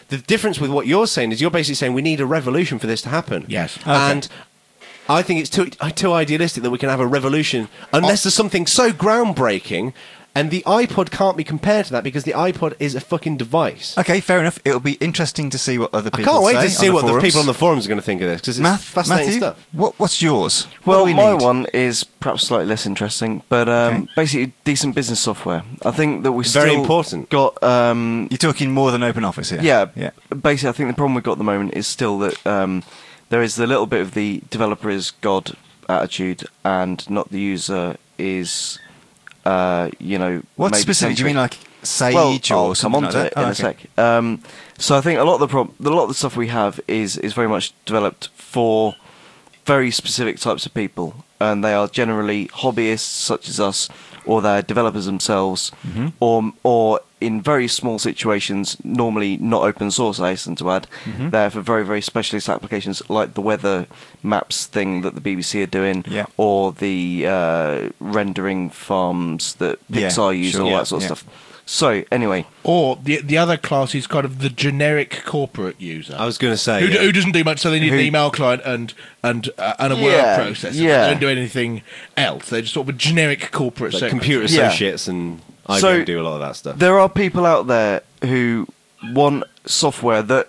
The difference with what you're saying is you're basically saying we need a revolution for this to happen. Yes. Okay. And I think it's too too idealistic that we can have a revolution unless there's something so groundbreaking. And the iPod can't be compared to that because the iPod is a fucking device. Okay, fair enough. It'll be interesting to see what other I people can't wait say to see on the what the forums. people on the forums are going to think of this because it's Math, fascinating Matthew, stuff. What, what's yours? What Well, do we my need? one is perhaps slightly less interesting, but um, Okay. basically decent business software. I think that we Very still important. got um, You're talking more than Open Office here. yeah, yeah. Basically, I think the problem we've got at the moment is still that um, there is a little bit of the developer is God attitude, and not the user is, uh, you know. What maybe specific? Do you mean centric. like Sage well, or I'll come something on like to that? it Oh, in a okay. sec. Um, so I think a lot of the prob- a lot of the stuff we have is is very much developed for very specific types of people, and they are generally hobbyists such as us, or they're developers themselves, Mm-hmm. or or in very small situations, normally not open source. I hasten to add, Mm-hmm. they're for very very specialist applications like the weather maps thing that the B B C are doing, Yeah. or the uh, rendering farms that Yeah, Pixar use, sure. and all Yeah, that sort of yeah. stuff. So anyway. Or the the other class is kind of the generic corporate user. I was going to say. who, yeah. who doesn't do much, so they need Who- an email client and and uh, and a Yeah, word processor. yeah. They don't do anything else. They're just sort of a generic corporate like segment. Computer Yeah. Associates and I B M So- do a lot of that stuff. There are people out there who want software that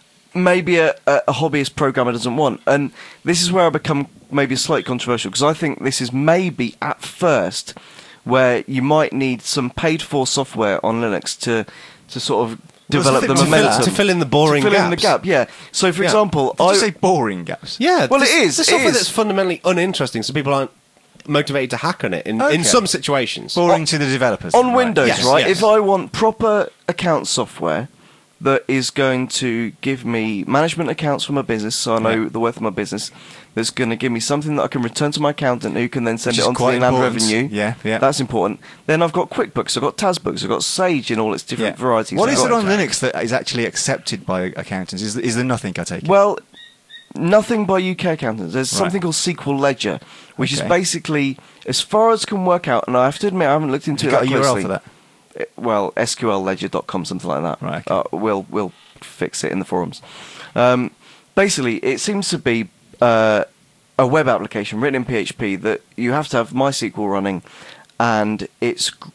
maybe a, a a hobbyist programmer doesn't want. And this is where I become maybe slightly controversial, because I think this is maybe at first where you might need some paid-for software on Linux to to sort of develop the the thing to fill- momentum. to fill in the boring to fill in the gaps. gap, yeah. So, for Yeah. example, Did I you say boring gaps? Yeah, Well, there's- it is, There's it software is. that's fundamentally uninteresting, so people aren't motivated to hack on it in, Okay. in some situations. Boring to the developers. on right. Windows, Yes, right? yes. If I want proper account software that is going to give me management accounts for my business, so I know Yeah. the worth of my business, that's going to give me something that I can return to my accountant, who can then send Which it is on to the quite Inland important. Revenue. Yeah, yeah. That's important. Then I've got QuickBooks, I've got TazBooks, I've got Sage in all its different Yeah. varieties. What I've is it got- on Linux that is actually accepted by accountants? Is, is there nothing, I take it? Well, nothing by U K accountants. There's Right. something called S Q L Ledger, which Okay. is basically, as far as can work out, and I have to admit I haven't looked into you it got a that U R L closely. for that? Uh, Well, S Q L ledger dot com, something like that. Right, okay. Uh, we'll we'll fix it in the forums. Um, basically, it seems to be uh, a web application written in P H P that you have to have MySQL running, and it's g-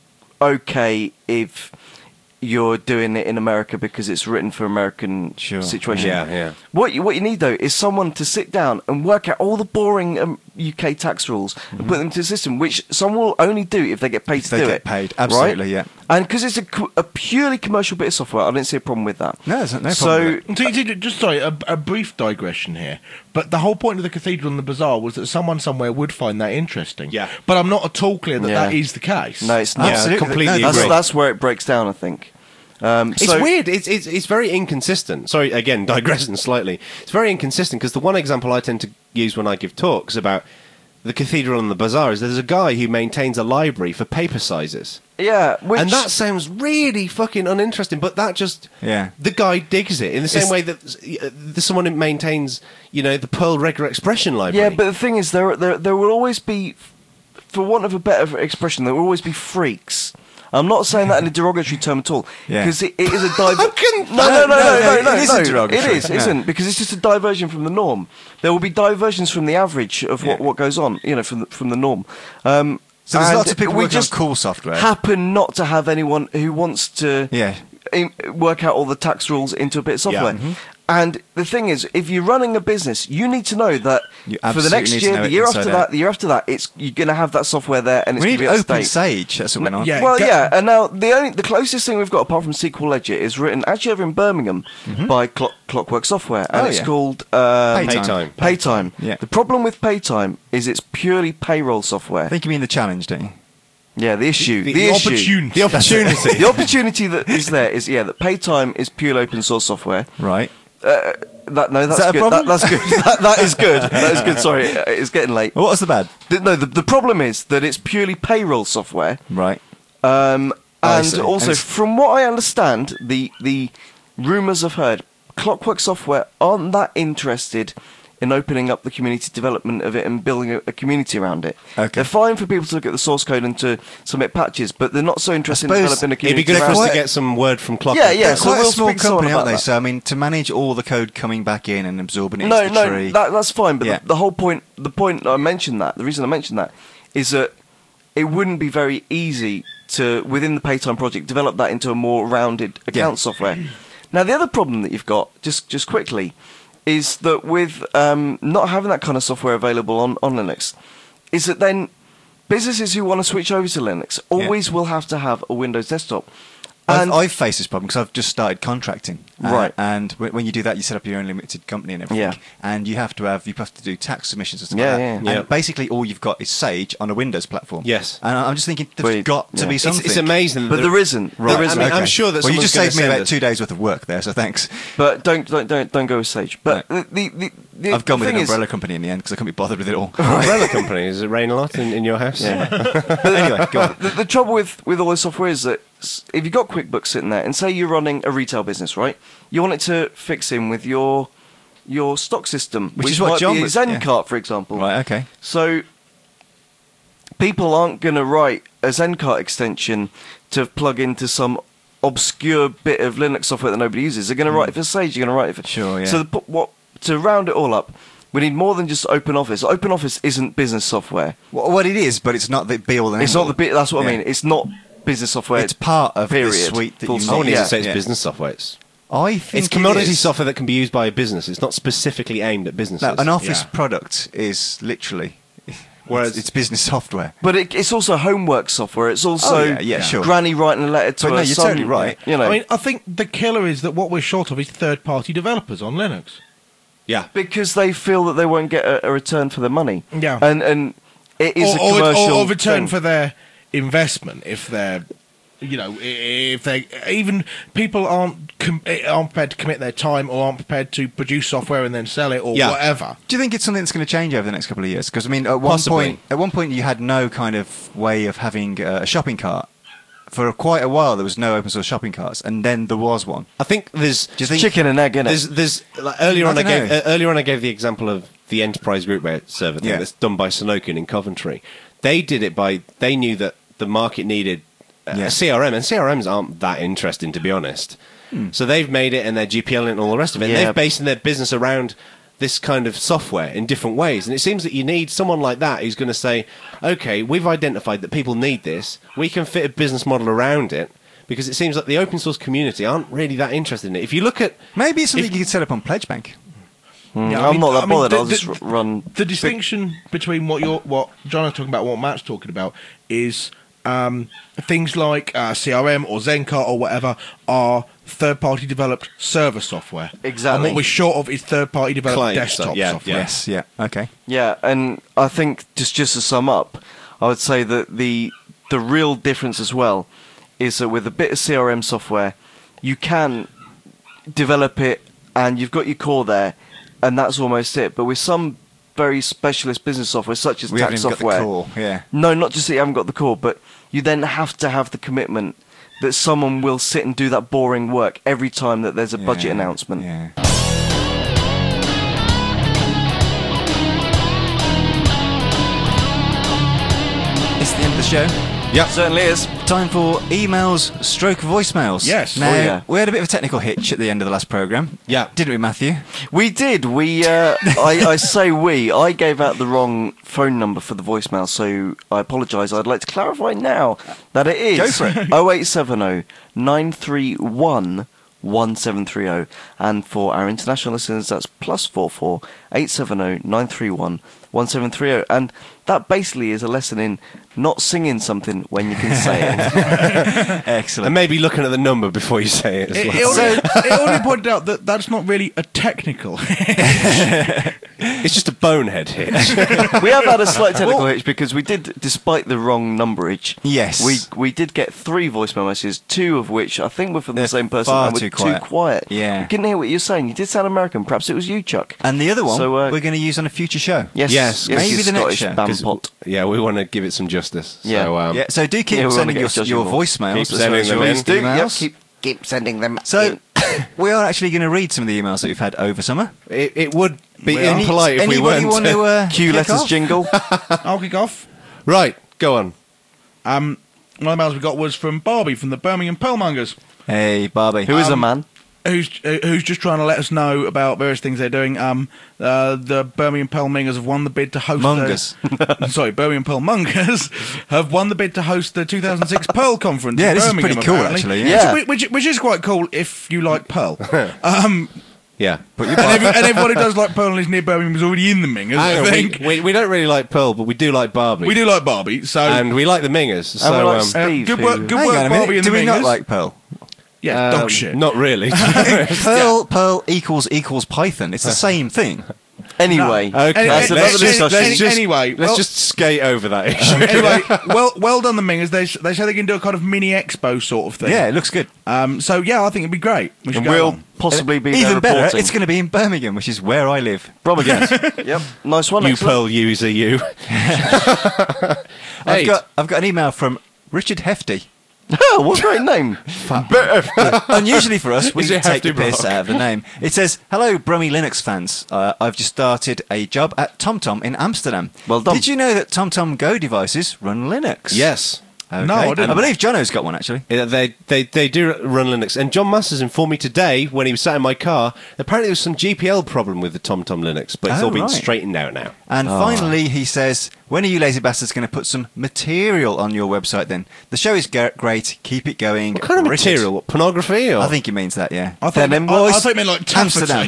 okay if you're doing it in America because it's written for American Sure. situation. Yeah, yeah. What you, what you need though is someone to sit down and work out all the boring um, U K tax rules and put them into the system, which someone will only do if they get paid If to they do get it. paid, right? absolutely, yeah. And because it's a, co- a purely commercial bit of software, I don't see a problem with that. No, there's no problem So with So you did- Just sorry, a, a brief digression here. But the whole point of the Cathedral and the Bazaar was that someone somewhere would find that interesting. Yeah. But I'm not at all clear that Yeah. that is the case. no, it's not. Yeah, Absolutely. completely No, that's, agree. that's where it breaks down, I think. Um, It's so- weird. It's, it's it's very inconsistent. Sorry, again, digressing slightly. It's very inconsistent because the one example I tend to use when I give talks about the Cathedral and the Bazaar is there's a guy who maintains a library for paper sizes. Yeah, which, And that sounds really fucking uninteresting, but that just Yeah. the guy digs it in the same It's- way that uh, there's someone who maintains, you know, the Perl regular expression library. yeah, but the thing is, there there there will always be, for want of a better expression, there will always be freaks. I'm not saying that in a derogatory term at all, Yeah. because it, it is a diver- How can- no, no, no, no, No, no, no, no, it isn't no, derogatory. It is, No. isn't, because it's just a diversion from the norm. There will be diversions from the average of what, Yeah. what goes on, you know, from the, from the norm. Um, So there's and lots of people we working on just cool software. happen not to have anyone who wants to Yeah. im- work out all the tax rules into a bit of software. Mm-hmm. And the thing is, if you're running a business, you need to know that You for the absolutely next need to year, know the it year inside after out. that, the year after that, it's you're going to have that software there, and it's We going to need be up to Open date. Sage. That's what went on. Yeah. Well, Go- yeah, and now the only the closest thing we've got apart from S Q L Ledger is written actually over in Birmingham by Clock, Clockwork Software, and Mm-hmm. Oh, it's yeah. called um, Paytime. Paytime. Paytime. Yeah. The problem with Paytime is it's purely payroll software. I think you mean the challenge, don't you? yeah, the issue, The- the, the issue, opportunity. the opportunity. the opportunity that is there is yeah that Paytime is purely open source software. Right. Uh, that no, that's that a good. problem? That, that's good. that, that is good. That is good. Sorry, uh, it's getting late. Well, what's the bad? The, no, the, the problem is that it's purely payroll software, Right. um, Oh, I and see. also And it's- from what I understand, the the rumours I've heard, Clockwork Software aren't that interested in opening up the community development of it and building a, a community around it. Okay. They're fine for people to look at the source code and to submit patches, but they're not so interested in suppose developing a It'd community be good for around us it. to get some word from Clockwork. Yeah, yeah. They're so quite we'll a small speak to someone company, aren't about they? that. So I mean, to manage all the code coming back in and absorbing it No, into the no, tree. that, that's fine. But Yeah. the, the whole point, the point I mentioned that, the reason I mentioned that, is that it wouldn't be very easy to, within the Paytime project, develop that into a more rounded account Yeah. software. Now, the other problem that you've got, just just quickly, is that with um, not having that kind of software available on, on Linux, is that then businesses who want to switch over to Linux always will have to have a Windows desktop. I've, And I've faced this problem because I've just started contracting. Uh, Right. And w- when you do that, you set up your own limited company and everything. Yeah. And you have to have you have to do tax submissions and stuff Yeah, like that. yeah. And Yeah. basically, all you've got is Sage on a Windows platform. Yes. And I'm just thinking, there's Wait, got to yeah. be It's, something. it's amazing. that But there isn't. Right. There isn't. I mean, I'm Okay. sure that Well, you someone's just gonna saved me send about us- two days worth of work there, so thanks. But don't don't don't, don't go with Sage. But the, the, the, the I've gone the with an thing is- umbrella company in the end because I couldn't be bothered with it all. Umbrella company. Does it rain a lot in, in your house? Yeah. Anyway, go on. The, the trouble with, with all this software is that s- if you've got QuickBooks sitting there, and say you're running a retail business, right? You want it to fix in with your your stock system, Which is what might John be was- Zencart, for example. Right, okay. So people aren't going to write a Zencart extension to plug into some obscure bit of Linux software that nobody uses. They're going to write it for Sage. You're going to write it for Sure, yeah. So the, what to round it all up, we need more than just OpenOffice. OpenOffice isn't business software. Well, what it is, but it's not the be all and It's end not all. the bit. That's what I Yeah. mean. It's not business software. It's part of period. the suite that Full you stop. I wouldn't need. even Yeah. say it's Yeah. business software. It's, I think it's it commodity is. software that can be used by a business. It's not specifically aimed at businesses. No, an Office Yeah. product is literally, Whereas- it's, it's business software. But it, it's also homework software. It's also Oh, yeah, yeah, sure. granny writing a letter to But her no, you're son. totally right. You know, I mean, I think the killer is that what we're short of is third-party developers on Linux. yeah. because they feel that they won't get a, a return for their money. Yeah. and and it is or, a or, commercial or, or return thing. for their investment if they're, you know, i- if they even people aren't com- aren't prepared to commit their time or aren't prepared to produce software and then sell it or Yeah. whatever. Do you think it's something that's going to change over the next couple of years? Because I mean, at one Possibly. point, at one point, you had no kind of way of having uh, a shopping cart. For quite a while, there was no open source shopping carts, and then there was one. I think there's. Do you think? chicken and egg, innit? There's, there's like earlier I on. I don't gave know. uh, earlier on. I gave the example of the enterprise groupware server thing Yeah. that's done by Sanoku in Coventry. They did it by they knew that the market needed uh, Yeah. a C R M, and C R Ms aren't that interesting to be honest. Hmm. So they've made it, and they're G P L and all the rest of it. And Yeah. they've based their business around this kind of software in different ways. And it seems that you need someone like that who's going to say, "Okay, we've identified that people need this. We can fit a business model around it." Because it seems like the open source community aren't really that interested in it. If you look at Maybe it's something If- you could set up on PledgeBank. Mm, Yeah, I I'm mean- not that I mean, bothered. the- I'll the- just r- run. The distinction between what you're, what John is talking about, what Matt's talking about, is um, things like uh, C R M or Zencart or whatever are third-party developed server software. Exactly. And what we're short of is third-party developed Client desktop stuff, yeah, software. yeah. Yes. Yeah. Okay. Yeah, and I think just just to sum up, I would say that the the real difference as well is that with a bit of C R M software, you can develop it and you've got your core there, and that's almost it. But with some very specialist business software, such as We haven't tax even got the software, core. Yeah. no, not just that you haven't got the core, but you then have to have the commitment that someone will sit and do that boring work every time that there's a budget Yeah, announcement. Yeah. It's the end of the show. Certainly is. Time for emails, stroke voicemails. Yes. Now, Oh, yeah. we had a bit of a technical hitch at the end of the last programme. Yeah. Didn't we, Matthew? We did. We. Uh, I, I say we. I gave out the wrong phone number for the voicemail, so I apologise. I'd like to clarify now that it is Go for it. oh eight seven oh nine three one one seven three oh, and for our international listeners, that's plus four four eight seven oh nine three one one seven three oh, and that basically is a lesson in not singing something when you can say it. Excellent. and maybe looking at the number before you say it as It, it, well. already, it already pointed out that that's not really a technical. It's just a bonehead hit. We have had a slight technical hitch because we did, despite the wrong numberage, Yes. we we did get three voicemail messages, two of which I think were from They're the same person far and were too too quiet. quiet. Yeah. We couldn't hear what you were saying. You did sound American. Perhaps it was you, Chuck. And the other one So, uh, we're going to use on a future show. Yes, Yes, yes, maybe you the next Scottish show, 'Cause, Bampot. yeah, we want to give it some justice. Yeah. So, um, Yeah, so do keep Yeah, we wanna sending get your, us judging your more. voicemails. Keep as well sending as them your in. Please do. Yep, emails. keep keep sending them. So in. we are actually going to read some of the emails that we've had over summer. It, it would be We are. impolite if we Anybody weren't. want to uh, Cue kick letters off? jingle. I'll kick off. Right, go on. Um, one of the mails we got was from Barbie from the Birmingham Pearlmongers, Hey, Barbie. Who is a Um, man? who's uh, who's just trying to let us know about various things they're doing. Um, uh, the Birmingham Pearlmongers have won the bid to host. Mongers. The, sorry, Birmingham Pearlmongers have won the bid to host the two thousand six Pearl Conference. Yeah, in this is Birmingham, pretty cool, apparently. actually, yeah. Which, which, which is quite cool if you like Pearl. um, Yeah. and, every, and everyone who does like Pearl and is near Birmingham is already in the Mingers. Hang I on, think we, we, we don't really like Pearl, but we do like Barbie. we do like Barbie. So And we like the Mingers. So, we like um, uh, Steve, good who- work, good Hang work, on a Barbie minute. and Do the we not Mingers. like Pearl? Yeah, um, dog shit. Not really. Pearl, Pearl equals equals Python. It's the same thing. Anyway, Okay, Any- let's, any- just, any- let's any- just- anyway, let's well- just skate over that issue. Anyway, well, well done, the Mingers. They they say they can do a kind of mini expo sort of thing. Yeah, it looks good. Um. So yeah, I think it'd be great. We should and go we'll along. possibly be there Even better, reporting. it's going to be in Birmingham, which is where I live. Bromagaz. Yep, nice one. You excellent. Pearl user, you. I've Hey. got I've got an email from Richard Hefty. Oh, what a great name. Unusually for us, we Is it take the Hefty piss Brock? out of the name. It says, "Hello, Brummy Linux fans. Uh, I've just started a job at TomTom in Amsterdam. Well done. Did you know that TomTom Go devices run Linux? Yes. Okay. No, I didn't. I believe Jono's got one actually. Yeah, They, they they do run Linux, and John Masters informed me today when he was sat in my car. Apparently, there was some G P L problem with the TomTom Linux, but it's Oh, all been right. straightened out now. And Oh. finally, he says, "When are you lazy bastards going to put some material on your website? Then the show is ge- great. Keep it going." What kind of Richard." material? What, pornography? Or? I think he means that. Yeah. I Then thought, them I, I boys. thought it meant like Amsterdam.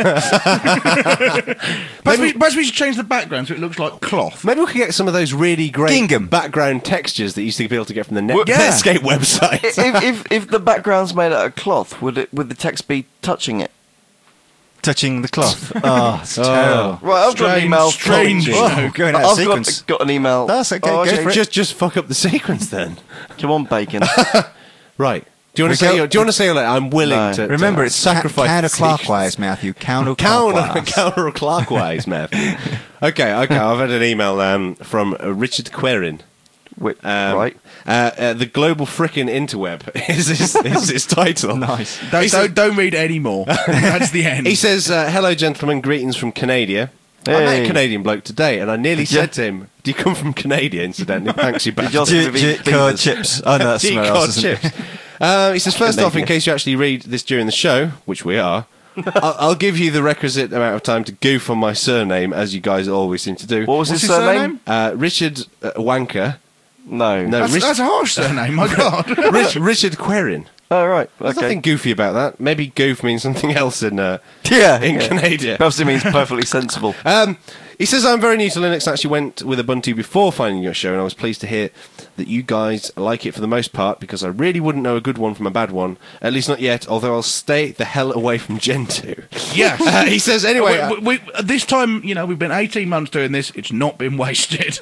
taffeta. perhaps, we, perhaps we should change the background so it looks like cloth. Maybe we could get some of those really great Gingham. background textures that you used to be able to get from the Net- Well, yeah. Netscape website. if, if if the background's made out of cloth, would it would the text be touching it? Touching the cloth. Oh, it's Oh. terrible. Right, I've got an Strange, email. strange. from- Oh, going out of I've sequence. got, got an email. That's okay, Oh, go for it. just just fuck up the sequence then. Come on, Bacon. Right. Do you want to We say? go- Do you want to say? Like, I'm willing No. to. to Remember, it's ca- sacrifice the sequence. counterclockwise, Matthew. Counter, Counterclockwise. counterclockwise, Matthew. Okay, okay. I've had an email um, from uh, Richard Querin. Wait, Um, right. Uh, uh, the global frickin' interweb is his, is his title. Nice. Don't, He said- don't, don't read any more. That's the end. He says, uh, "Hello, gentlemen. Greetings from Canada." I met a Hey. Canadian bloke today, and I nearly Did ya? said to him, "Do you come from Canada?" Incidentally, thanks, you Did you bastard. also- G- G- cod chips. Oh, no, that's G somewhere cod else, isn't it? chips. Uh, he says, first off, in Canadian. case you actually read this during the show, which we are, I'll, I'll give you the requisite amount of time to goof on my surname, as you guys always seem to do. What was What's his his surname? Uh, Richard uh, Wanker. No. No, that's, Rich- that's a harsh surname, my God. Rich, Richard Querin. Oh, right. There's Okay. nothing goofy about that. Maybe goof means something else in uh, Yeah. in yeah. Canada. Perhaps it means perfectly sensible. Um, he says, I'm very new to Linux and actually went with Ubuntu before finding your show, and I was pleased to hear that you guys like it for the most part, because I really wouldn't know a good one from a bad one, at least not yet, although I'll stay the hell away from Gentoo. Yes. Uh, he says, anyway... uh, we, we, we, this time, you know, we've been eighteen months doing this. It's not been wasted.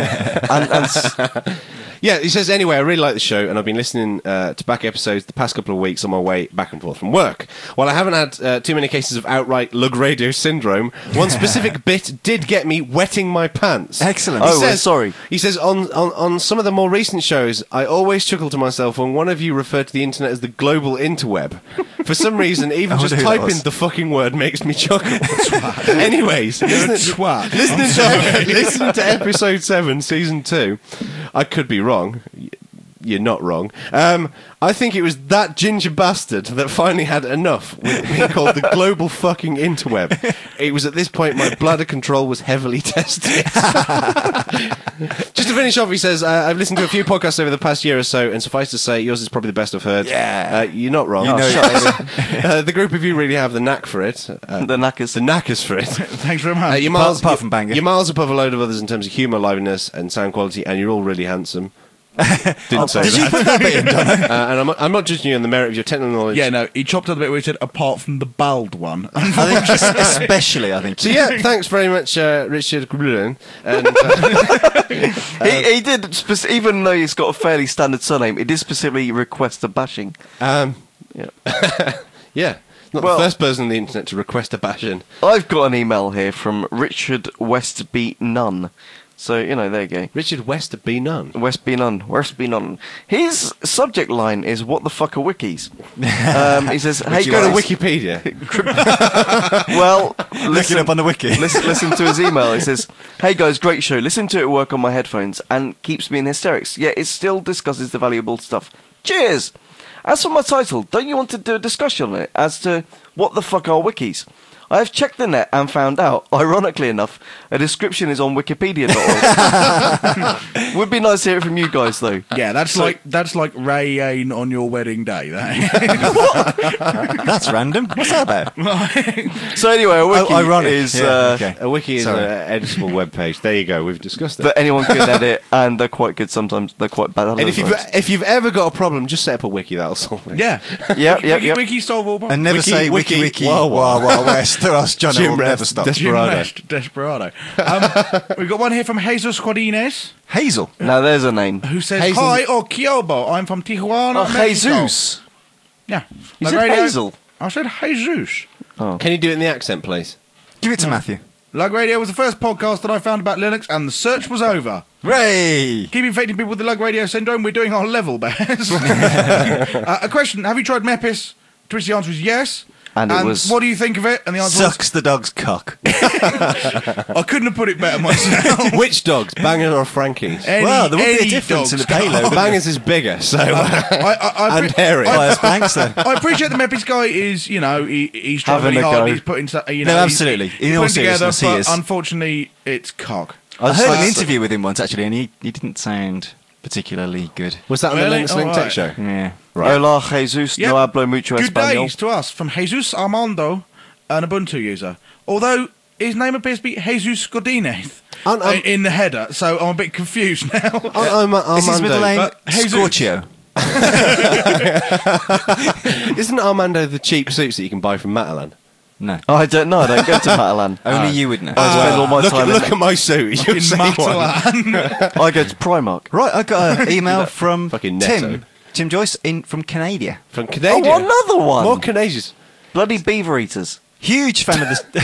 and, and s- Yeah, he says, anyway, I really like the show, and I've been listening uh, to back episodes the past couple of weeks on my way back and forth from work. While I haven't had uh, too many cases of outright lug radio syndrome, one specific bit did get me wetting my pants. Excellent. He Oh, says, sorry. He says, on, on, on some of the more recent shows, I always chuckle to myself when one of you referred to the internet as the global interweb. For some reason, even I just wonder who that typing was. the fucking word makes me chuckle. Anyways, You're a listen, twat. Listen to, listen to episode seven, season two. I could be wrong. Y- You're not wrong. Um, I think it was that ginger bastard that finally had enough with being called the global fucking interweb. It was at this point my bladder control was heavily tested. Just to finish off, he says, uh, I've listened to a few podcasts over the past year or so, and suffice to say, yours is probably the best I've heard. Yeah. Uh, you're not wrong. You know it. uh, the group of you really have the knack for it. Uh, the knackers. the knackers for it. Thanks very much. Uh, you're Apart- miles, apart you're- from Bangor. You're miles above a load of others in terms of humour, liveliness, and sound quality, and you're all really handsome. Didn't say Did that. you put that bit in, Donna? Uh, and I'm, I'm not judging you on the merit of your technical knowledge. yeah, no, he chopped out the bit where he said, apart from the bald one. I think es- especially, I think. So yeah, thanks very much, uh, Richard Gruden. And uh, he, he did, spec- even though he's got a fairly standard surname, he did specifically request a bashing. um, Yeah. yeah, not Well- the first person on the internet to request a bashing. I've got an email here from Richard Westby Nunn. So, you know, there you go. Richard West be none. West be none. West be none. His subject line is, what the fuck are wikis? Um, he says, hey, Go to guys. Wikipedia. Well, Look listen, it up on the wiki. listen, listen to his email. He says, hey guys, great show. Listen to it at work on my headphones and keeps me in hysterics. Yet it still discusses the valuable stuff. Cheers! As for my title, don't you want to do a discussion on it as to what the fuck are wikis? I have checked the net and found out, ironically enough, a description is on wikipedia dot org. Would be nice to hear it from you guys, though. Yeah, that's like that's like Ray Ain on your wedding day. That. That's random. What's that about? So anyway, a wiki Oh, ironic. is Yeah, uh, okay. A wiki is Sorry. an editable web page. There you go. We've discussed it. that anyone can edit, and they're quite good sometimes. They're quite bad. and if you've other times. if you've ever got a problem, just set up a wiki. That'll solve it. Yeah. Yep, yep, Wiki, yep. Wiki solve all problems. And never Wiki, say wiki, wiki, wiki, Wild Wild Wild. Wild West, or else John Jim will Rest, never stop. Des- Jim Desperado. West, Desperado. Um, we've got one here from Jesus Quadines, Hazel. Now there's a name. who says, Hazel- hi, oh, Kiobo, I'm from Tijuana, Oh, Mexico." Jesus. Yeah. You La said Radio- Hazel. I said Jesus. Can you do it in the accent, please? Give it to Matthew. Lug Radio was the first podcast that I found about Linux, and the search was over. Ray! Keep infecting people with the Lug Radio syndrome. We're doing our level best. uh, a question: have you tried Mepis? To which the answer is yes. And it was- what do you think of it? And the answer Sucks the dog's cock. was, I couldn't have put it better myself. Which dogs, Bangers or Frankies? Any, Well, there would be a any difference in dog's the payload. cock. Bangers is bigger, so I, I, I, and appre- hairy. I, Bias Banks, then. I appreciate the Mepis guy is, you know, he, he's trying Having really a hard. go. He's putting, so- you know, No, he's- absolutely. He's In all putting together, seriousness, he but is. unfortunately, it's cock. I heard an Uh, interview with him once, actually, and he, he didn't sound particularly good. was that on Really? the Linux Link Oh, Tech right. Show? Yeah. Right. Hola, Jesus. Yep. No hablo mucho Good español. days to us from Jesus Armando, an Ubuntu user. Although his name appears to be Jesus Godinez Un- um, in the header, so I'm a bit confused now. I'm, I'm, Is his middle name but Jesus- Scorchio? Isn't Armando the cheap suits that you can buy from Matalan? No. Oh, I don't know. I don't go to Matalan. Only you would know. I spend all my look, time look in. at my suit. You'll in see one. Matalan. I go to Primark. Right, I got an email from fucking Netto. Tim. Tim Joyce in from Canada. From Canada. Oh, another one. More Canadians. Bloody beaver eaters. Huge fan of the.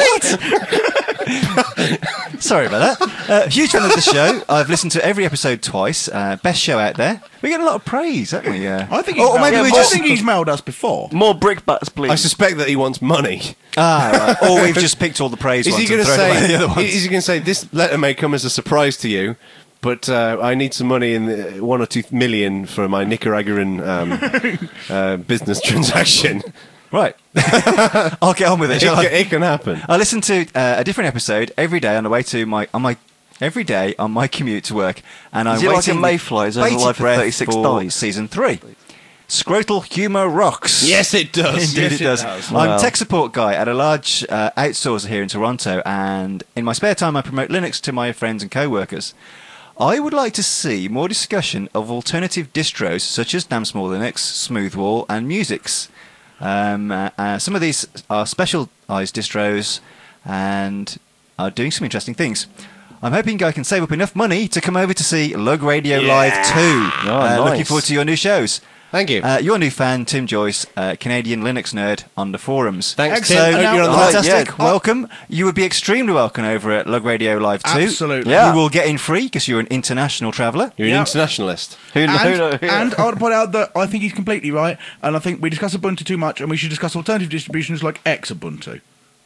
Really? Sorry about that. Uh, huge fan of the show. I've listened to every episode twice. Uh, best show out there. We get a lot of praise, haven't we? Uh, I think he's, or, or maybe mailed, we I just. think he's mailed us before. More brickbats, please. I suspect that he wants money. Ah, right. Or we've just picked all the praise Is ones he going and to thrown away say? the other ones. Is he going to say this letter may come as a surprise to you, but uh, I need some money in the one or two million for my Nicaraguan um, uh, business transaction? Right. I'll get on with it. It, shall I? can, it can happen. I listen to uh, a different episode every day on the way to my on my every day on my commute to work, and I'm Is it like waiting a Mayfly? Is it bated alive for breath thirty-six for days? season three. Scrotal humour rocks. Yes, it does. Indeed, Yes, it it does. does. I'm Wow. tech support guy at a large uh, outsourcer here in Toronto, and in my spare time, I promote Linux to my friends and co-workers. I would like to see more discussion of alternative distros such as Damn Small Linux, Smoothwall, and Musix. Um, uh, uh, some of these are specialised distros and are doing some interesting things. I'm hoping I can save up enough money to come over to see Lug Radio Live two. Oh, uh, Looking nice. forward to your new shows. Thank you. Uh, your new fan, Tim Joyce, uh, Canadian Linux nerd on the forums. Thanks, excellent. Tim. So, Hope now- you're on the Right, Fantastic. yeah. Welcome. You would be extremely welcome over at Lug Radio Live two. Absolutely. Yeah. You will get in free because you're an international traveller. You're an Yeah. internationalist. Who kn- who And, know- yeah. and I want to point out that I think he's completely right, and I think we discuss Ubuntu too much, and we should discuss alternative distributions like Xubuntu.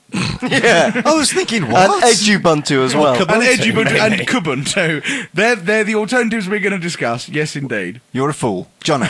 yeah. I was thinking, And what? Edubuntu as well. And Edubuntu and maybe. Kubuntu. They're, they're the alternatives we're going to discuss. Yes, indeed. You're a fool.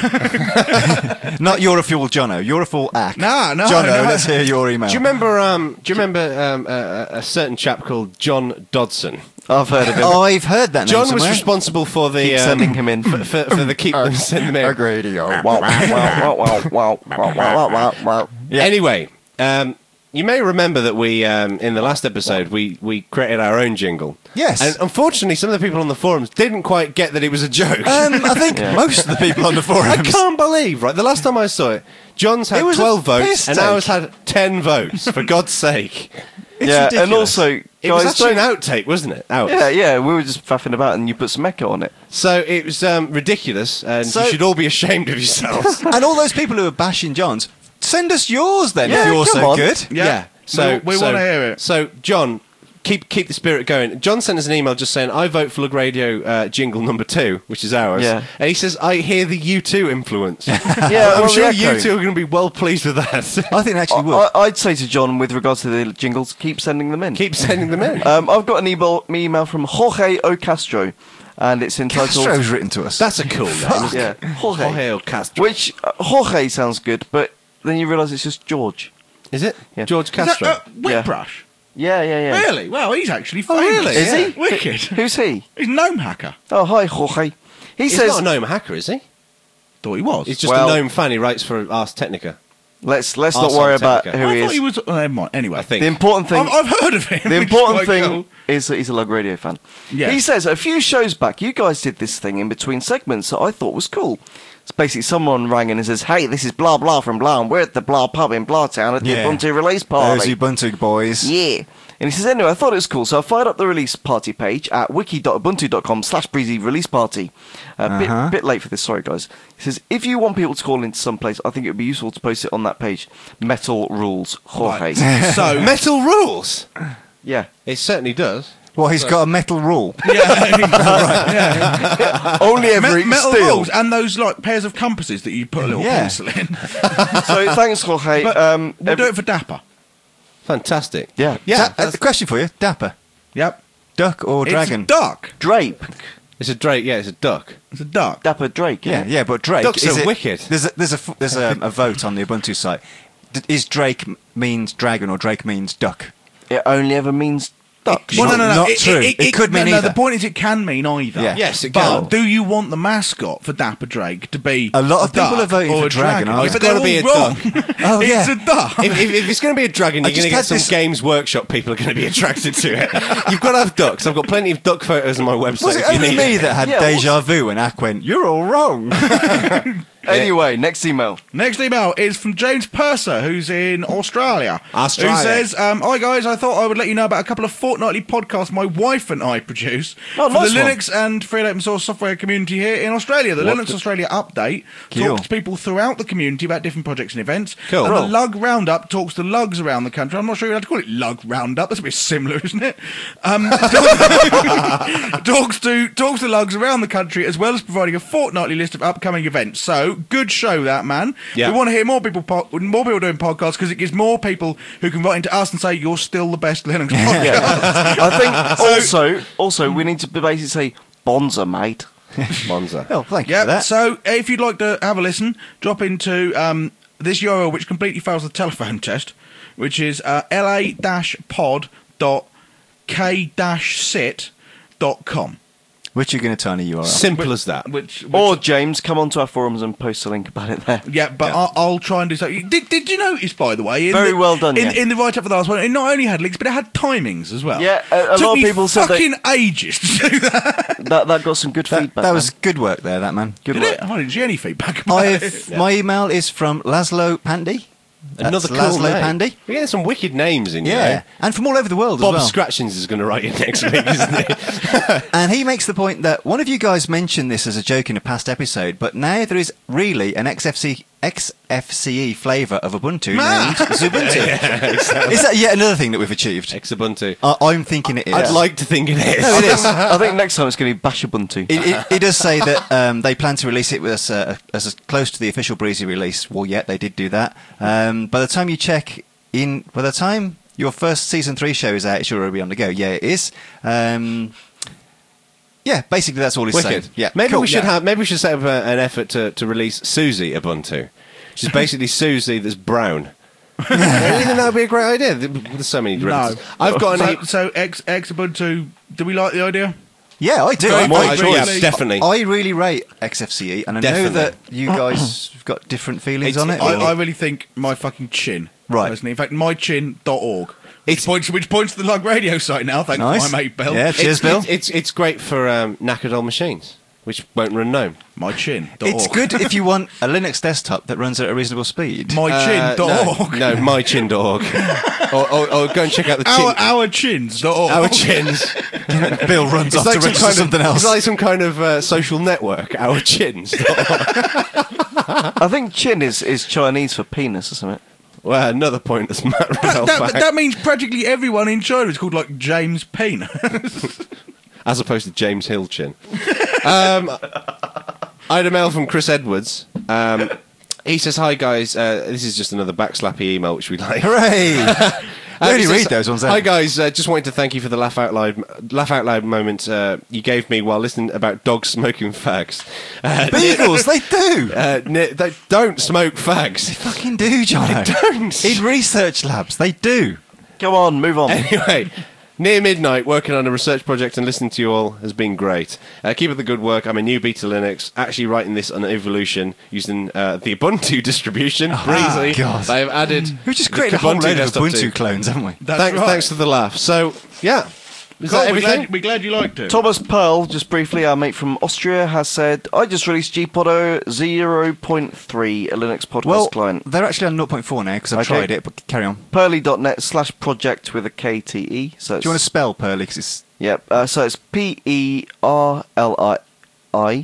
Jono. Not you're a fool, Jono. You're a fool, Ack. No, no, Jono, no. let's hear your email. Do you remember? Um, do you remember um, a, a certain chap called John Dodson? I've heard of him. Oh, I've heard that name John was somewhere. responsible for the Keep um, sending him in. for, for, for the keep them send them in. radio. Wow, wow, wow, wow, wow, wow, wow, wow. Yeah. Anyway, um, you may remember that we um, in the last episode we, we created our own jingle. Yes. And unfortunately, some of the people on the forums didn't quite get that it was a joke. Um, I think Yeah. most of the people on the I forums. can't believe, right? The last time I saw it, John's had It was a twelve votes piss and take. ours had ten votes. For God's sake, Yeah, and ridiculous. also, it was guys, actually don't. an outtake, wasn't it? Ours. Yeah, yeah, we were just faffing about, and you put some echo on it. So it was um, ridiculous, and So- you should all be ashamed of yourselves. And all those people who are bashing John's, send us yours then Yeah, if you're come so on. good. Yeah. So we, we so- want to hear it. So John, keep keep the spirit going. John sent us an email just saying, I vote for Lug Radio uh, jingle number two, which is ours. Yeah. And he says, I hear the U two influence. Yeah, I'm well, sure the you echo. two are going to be well pleased with that. I think they actually would. I, I'd say to John, with regards to the jingles, keep sending them in. Keep sending them in. Um, I've got an email, email from Jorge Ocastro, and it's entitled... Castro's written to us. That's a cool name. isn't Yeah, it? Jorge. Jorge El Castro. Which, uh, Jorge sounds good, but then you realise it's just George. Is it? Yeah. George Is that, Castro. uh, Whitbrush? Yeah, yeah, yeah. Really? Well, he's actually Oh, famous. really? Is Yeah. he? Wicked. Who's he? He's Gnome Hacker. Oh, hi, Jorge. He He's says... not a gnome hacker, is he? Thought he was. He's just Well- a gnome fan. He writes for Ars Technica. Let's let's not Arsene worry about Technica. who I he thought is. he was. Oh, never mind. Anyway, I think. The important thing... I've, I've heard of him. The which is important quite thing cool. is that he's a Lug Radio fan. Yeah. He says, a few shows back, you guys did this thing in between segments that I thought was cool. It's basically someone rang in and says, hey, this is blah blah from blah, and we're at the blah pub in blah town at the Yeah. Ubuntu release Those party. Ubuntu boys. Yeah. And he says, anyway, I thought it was cool, so I fired up the release party page at wiki.ubuntu.com slash breezy release party. A uh, bit, Uh-huh. bit late for this, sorry guys. He says, if you want people to call into some place, I think it would be useful to post it on that page. Metal Rules, Jorge. Right. So Metal rules. Yeah. It certainly does. Well, he's got a metal rule. yeah, right, yeah. Only ever Me- eat metal steel. rules and those like pairs of compasses that you put a little Yeah. pencil in. So thanks, Jorge. But um, we'll every- do it for Dapper. Fantastic. Yeah. Yeah. Da- uh, the question for you, Dapper, Yep. duck or dragon? It's a duck. Drape. It's a drake. Yeah, it's a duck. It's a duck. Dapper Drake. Yeah, yeah, but Drake. Ducks is are it- wicked. There's a there's a f- there's a, a vote on the Ubuntu site. D- Is Drake m- means dragon or Drake means duck? It only ever means duck. Well, no, no, no. Not true. It could mean no, no, either. the point is, it can mean either. Yeah. Yes, it But can. do you want the mascot for Dapper Drake to be A lot of duck people are voting or for a dragon, aren't Oh, they? but It's gotta they're be all a wrong. Oh, it's yeah. a duck. if, if, if it's going to be a dragon, I you're going to just get had some this- Games Workshop people are going to be attracted to it. You've got to have ducks. I've got plenty of duck photos on my website. Was it if you only need me it. that had Yeah, deja vu when Ack went, you're all wrong? Anyway, next email. Next email is from James Purser, who's in Australia. Australia. Who says, um, hi guys, I thought I would let you know about a couple of fortnightly podcasts my wife and I produce Oh, for nice the one. Linux and free and open source software community here in Australia. The What Linux the- Australia Update Cool. talks to people throughout the community about different projects and events. Cool. And Cool. the Lug Roundup talks to lugs around the country. I'm not sure you'd have to call it Lug Roundup. That's a bit similar, isn't it? Um, talks to talks to lugs around the country as well as providing a fortnightly list of upcoming events. So good show, that man. Yeah. We want to hear more people po- more people doing podcasts because it gives more people who can write into us and say you're still the best Linux podcast. Yeah. I think also, also we need to basically say Bonza, mate. Monza. Oh, thank you Yeah. for that. So if you'd like to have a listen, drop into um, this U R L which completely fails the telephone test, which is uh, la-pod dot k sit dot com. Which you're going to turn a U R L. Simple as that. Which, which Or James, come onto our forums and post a link about it there. yeah, but I'll, I'll try and do so. Did, did you notice, by the way? In Very the, well done, In, yeah. in the write-up for the last one, it not only had links, but it had timings as well. Yeah, a- a Took lot of me people said they- fucking ages to do that. That that got some good That, feedback. that was man. good work there, that man. good Did work. it? I didn't see any feedback about it. I've, My email is from Laszlo Pandy. Another That's cool Laszlo name. Pandy. We're getting some wicked names in Yeah, here. and from all over the world Bob as well. Scratchings is going to write in next week, isn't he? And he makes the point that one of you guys mentioned this as a joke in a past episode, but now there is really an X F C, X F C E flavour of Ubuntu named Xubuntu. Is that yet another thing that we've achieved? Ex-Ubuntu. I I'm thinking it is. I'd like to think it is. No, it is. I think next time it's going to be Bashabuntu. It, it, it does say that um, they plan to release it with us uh, as close to the official Breezy release. Well, yet they did do that. Um, by the time you check in, by the time your first season three show is out, it should already be on the go. Yeah, it is. Um, yeah, basically that's all he's saying. Wicked. Yeah, maybe cool. we should Yeah. have. Maybe we should set up a, an effort to, to release Susie Ubuntu, which is basically Susie that's brown. I think that would be a great idea. There's so many No. derivatives. I've got an. So, e- so X, X Ubuntu, do we like the idea? Yeah, I do. Very I, good I, choice. yeah, definitely. I really rate X F C E, and I Definitely. know that you guys have got different feelings It's- on it. I, or- I really think my fucking chin. Right. Personally. In fact, my chin dot org. Which It's- points, which points to the Lug Radio site now, thanks Nice. to my mate Bill. Yeah, cheers, it's, Bill. It's, it's it's great for um, knackered old machines, which won't run gnome. My chin dot It's org. good if you want a Linux desktop that runs at a reasonable speed. My chin Uh, dot no, org. no, my chin dot org. or, or, or go and check out the chin. Our, our chins dot org. Our chins. Bill runs It's off like to some register kind something of, else. It's like some kind of uh, social network. Our chins. I think chin is, is Chinese for penis or something. Well, another pointless Matt Riddell That, fact, that means practically everyone in China is called like James Penis. as opposed to James Hilchin. um, I had a mail from Chris Edwards. Um, he says, "Hi guys, uh, this is just another backslappy email which we like." Hooray! Uh, Really he read says, those ones Hi out. guys, uh, just wanted to thank you for the laugh out loud, laugh out loud moment uh, you gave me while listening about dogs smoking fags. Uh, Beagles, they do. uh, ne- they don't smoke They fags. fucking do, John. don't. In research labs, they do. Come on, move on. Anyway, near midnight, working on a research project and listening to you all has been great. Uh, keep up the good work. I'm a newbie to Linux, actually writing this on Evolution using uh, the Ubuntu distribution. Breezy. God. They have added. We've just the created a whole Ubuntu load of desktop Ubuntu too. clones, haven't we? That's Thanks, right. thanks for the laugh. So, yeah. Is Cool, that we're, everything? glad, we're glad you liked it. Thomas Pearl, just briefly, our mate from Austria, has said, I just released G-Podo zero point three, a Linux podcast Well, client. they're actually on zero point four now because I've Okay. tried it, but carry on. Pearly.net slash project with a K T E. So Do it's, you want to spell Pearly? Because it's Yep, uh, so it's P E R L I I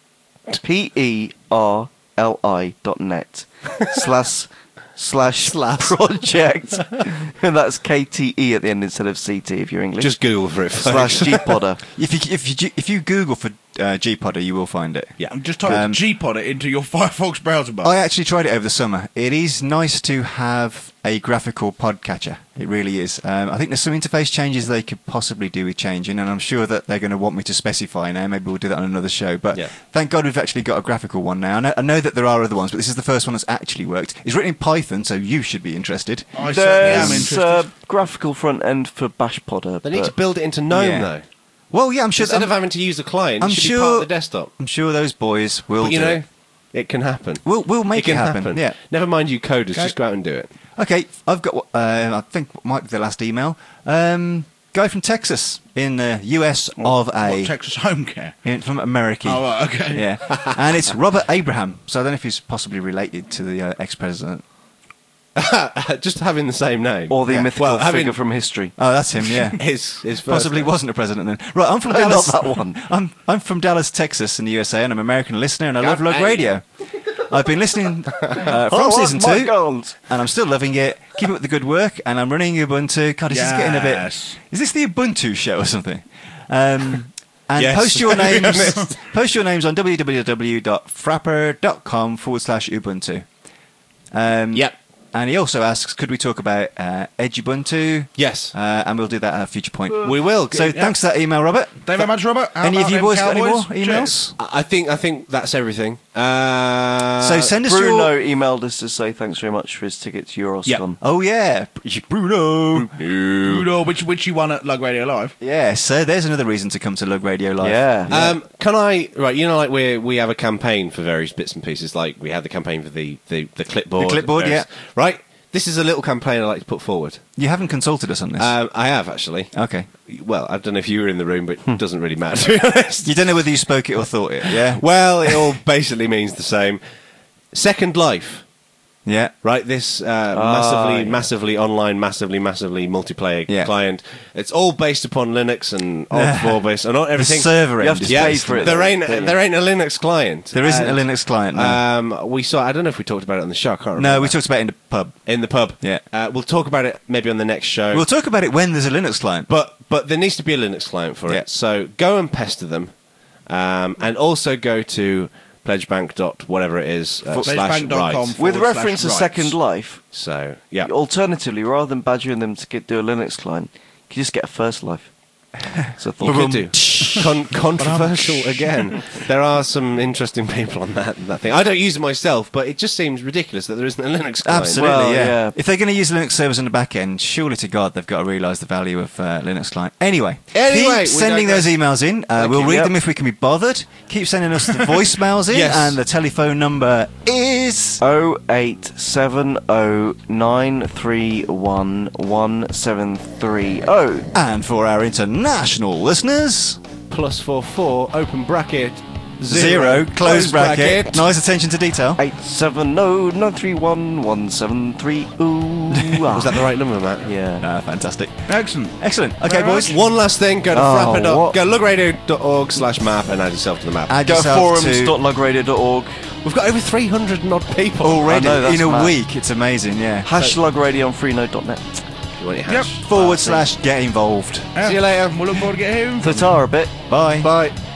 P E R L I dot net slash slash Slash. project, and that's K T E at the end instead of C T if you're English. Just Google for it. slash folks. G-Podder. if you if you if you Google for uh, G-Podder, you will find it. Yeah. I'm just type Um, G-Pod it into your Firefox browser bar. I actually tried it over the summer. It is nice to have a graphical podcatcher. It really is. Um, I think there's some interface changes they could possibly do with changing, and I'm sure that they're going to want me to specify now. Maybe we'll do that on another show. But Yeah. thank God we've actually got a graphical one now. I know, I know that there are other ones, but this is the first one that's actually worked. It's written in Python, so you should be interested. I certainly am There's interested. uh, graphical front end for Bash Podder. They need to but- build it into GNOME, Yeah. though. Well, yeah, I'm sure. Instead I'm, of having to use the client, I'm it should be sure- part of the desktop. I'm sure those boys will. But, you do know, it. it can happen. We'll we'll make it can happen. Yeah. Never mind you coders, Okay. just go out and do it. Okay, I've got. Uh, I think what might be the last email. Um, guy from Texas in the U S of A. What, Texas Home Care? in, from America. Oh, right, okay. Yeah, and it's Robert Abraham. So I don't know if he's possibly related to the uh, ex-president. Just having the same name. Or the Yeah. mythical Well, having- figure from history. Oh, that's him. Yeah, his, his first possibly name. wasn't a president then. Right, I'm from No, Dallas. not that one. I'm I'm from Dallas, Texas, in the U S A, and I'm an American listener, and I love God, Lug hey. Radio. I've been listening uh, from Oh, season my two, God. and I'm still loving it. Keep up with the good work, and I'm running Ubuntu. God, this is getting a bit. Yes. Is this the Ubuntu show or something? Um, and Yes. post your To be names. honest. Post your names on www.frapper.com forward slash Ubuntu. Um, Yep. And he also asks, could we talk about uh, Edge Ubuntu? Yes. Uh, and we'll do that at a future point. we will. So Yeah. thanks for that email, Robert. Thank you very much, Robert. How Any of about you them boys got any more Cowboys? emails? I I think I think that's everything. Uh, so send us Bruno your... emailed us to say thanks very much for his ticket to Euroscon. Oh, yeah. Bruno. Bruno, which, which you won at Lug Radio Live. Yeah, so there's another reason to come to Lug Radio Live. Yeah. Um, can I? Right, you know, like we we have a campaign for various bits and pieces. Like we had the campaign for the the, the clipboard. The clipboard, various- yeah. Right. This is a little campaign I'd like to put forward. You haven't consulted us on this. Um, I have actually. okay. Well, I don't know if you were in the room, but it doesn't really matter to be honest. You don't know whether you spoke it or thought it, yeah? Well, it all basically means the same. Second Life, Yeah. right? This uh, Ah, massively, yeah. massively online, massively, massively multiplayer Yeah. client. It's all based upon Linux and Orbis and all, everything. The server You have end to is pay based for on it, There though, ain't don't you? there ain't a Linux client. There isn't And, a Linux client, no. Um, we saw. I don't know if we talked about it on the show. I can't remember. no, we talked about it in the pub. in the pub. Yeah. Uh, we'll talk about it maybe on the next show. We'll talk about it when there's a Linux client. but but there needs to be a Linux client for Yeah. it. So go and pester them, um, and also go to pledgebank dot whatever it is uh, slash pledgebank dot com right. With forward reference to slash Second rights. Life, So yeah. alternatively, rather than badgering them to get, do a Linux client, you can just get a First Life. So I thought, You could do. Con- controversial again. There are some interesting people on that that thing. I don't use it myself, but it just seems ridiculous that there isn't a Linux client. Absolutely, Well, yeah. yeah. If they're going to use Linux servers in the back end, surely to God they've got to realise the value of uh, Linux client. Anyway, Anyway, we keep sending digress. those emails in. Uh, Thank we'll you. read Yep. them if we can be bothered. Keep sending us the voicemails in, Yes. and the telephone number is. oh eight seven oh nine three one one seven three oh. And for our international listeners, Plus four four open bracket zero, close bracket. Nice attention to detail. eight seven oh nine three one one seven three oh. Was that the right number, Matt? Yeah. Ah, fantastic. Excellent. Excellent. Okay, Very boys. much. One last thing, go to Oh, frapper dot what? go lugradio dot org slash map and add yourself to the map. Add Go yourself forums to dot lug radio dot org. We've got over three hundred and odd people. Already, I know, that's in a mad. week. It's amazing, yeah. Hashtag radio on freenode dot net. You want your Yep. hash? Forward slash get involved. See you later. We'll look forward to getting home. Tatara a bit. Bye. Bye.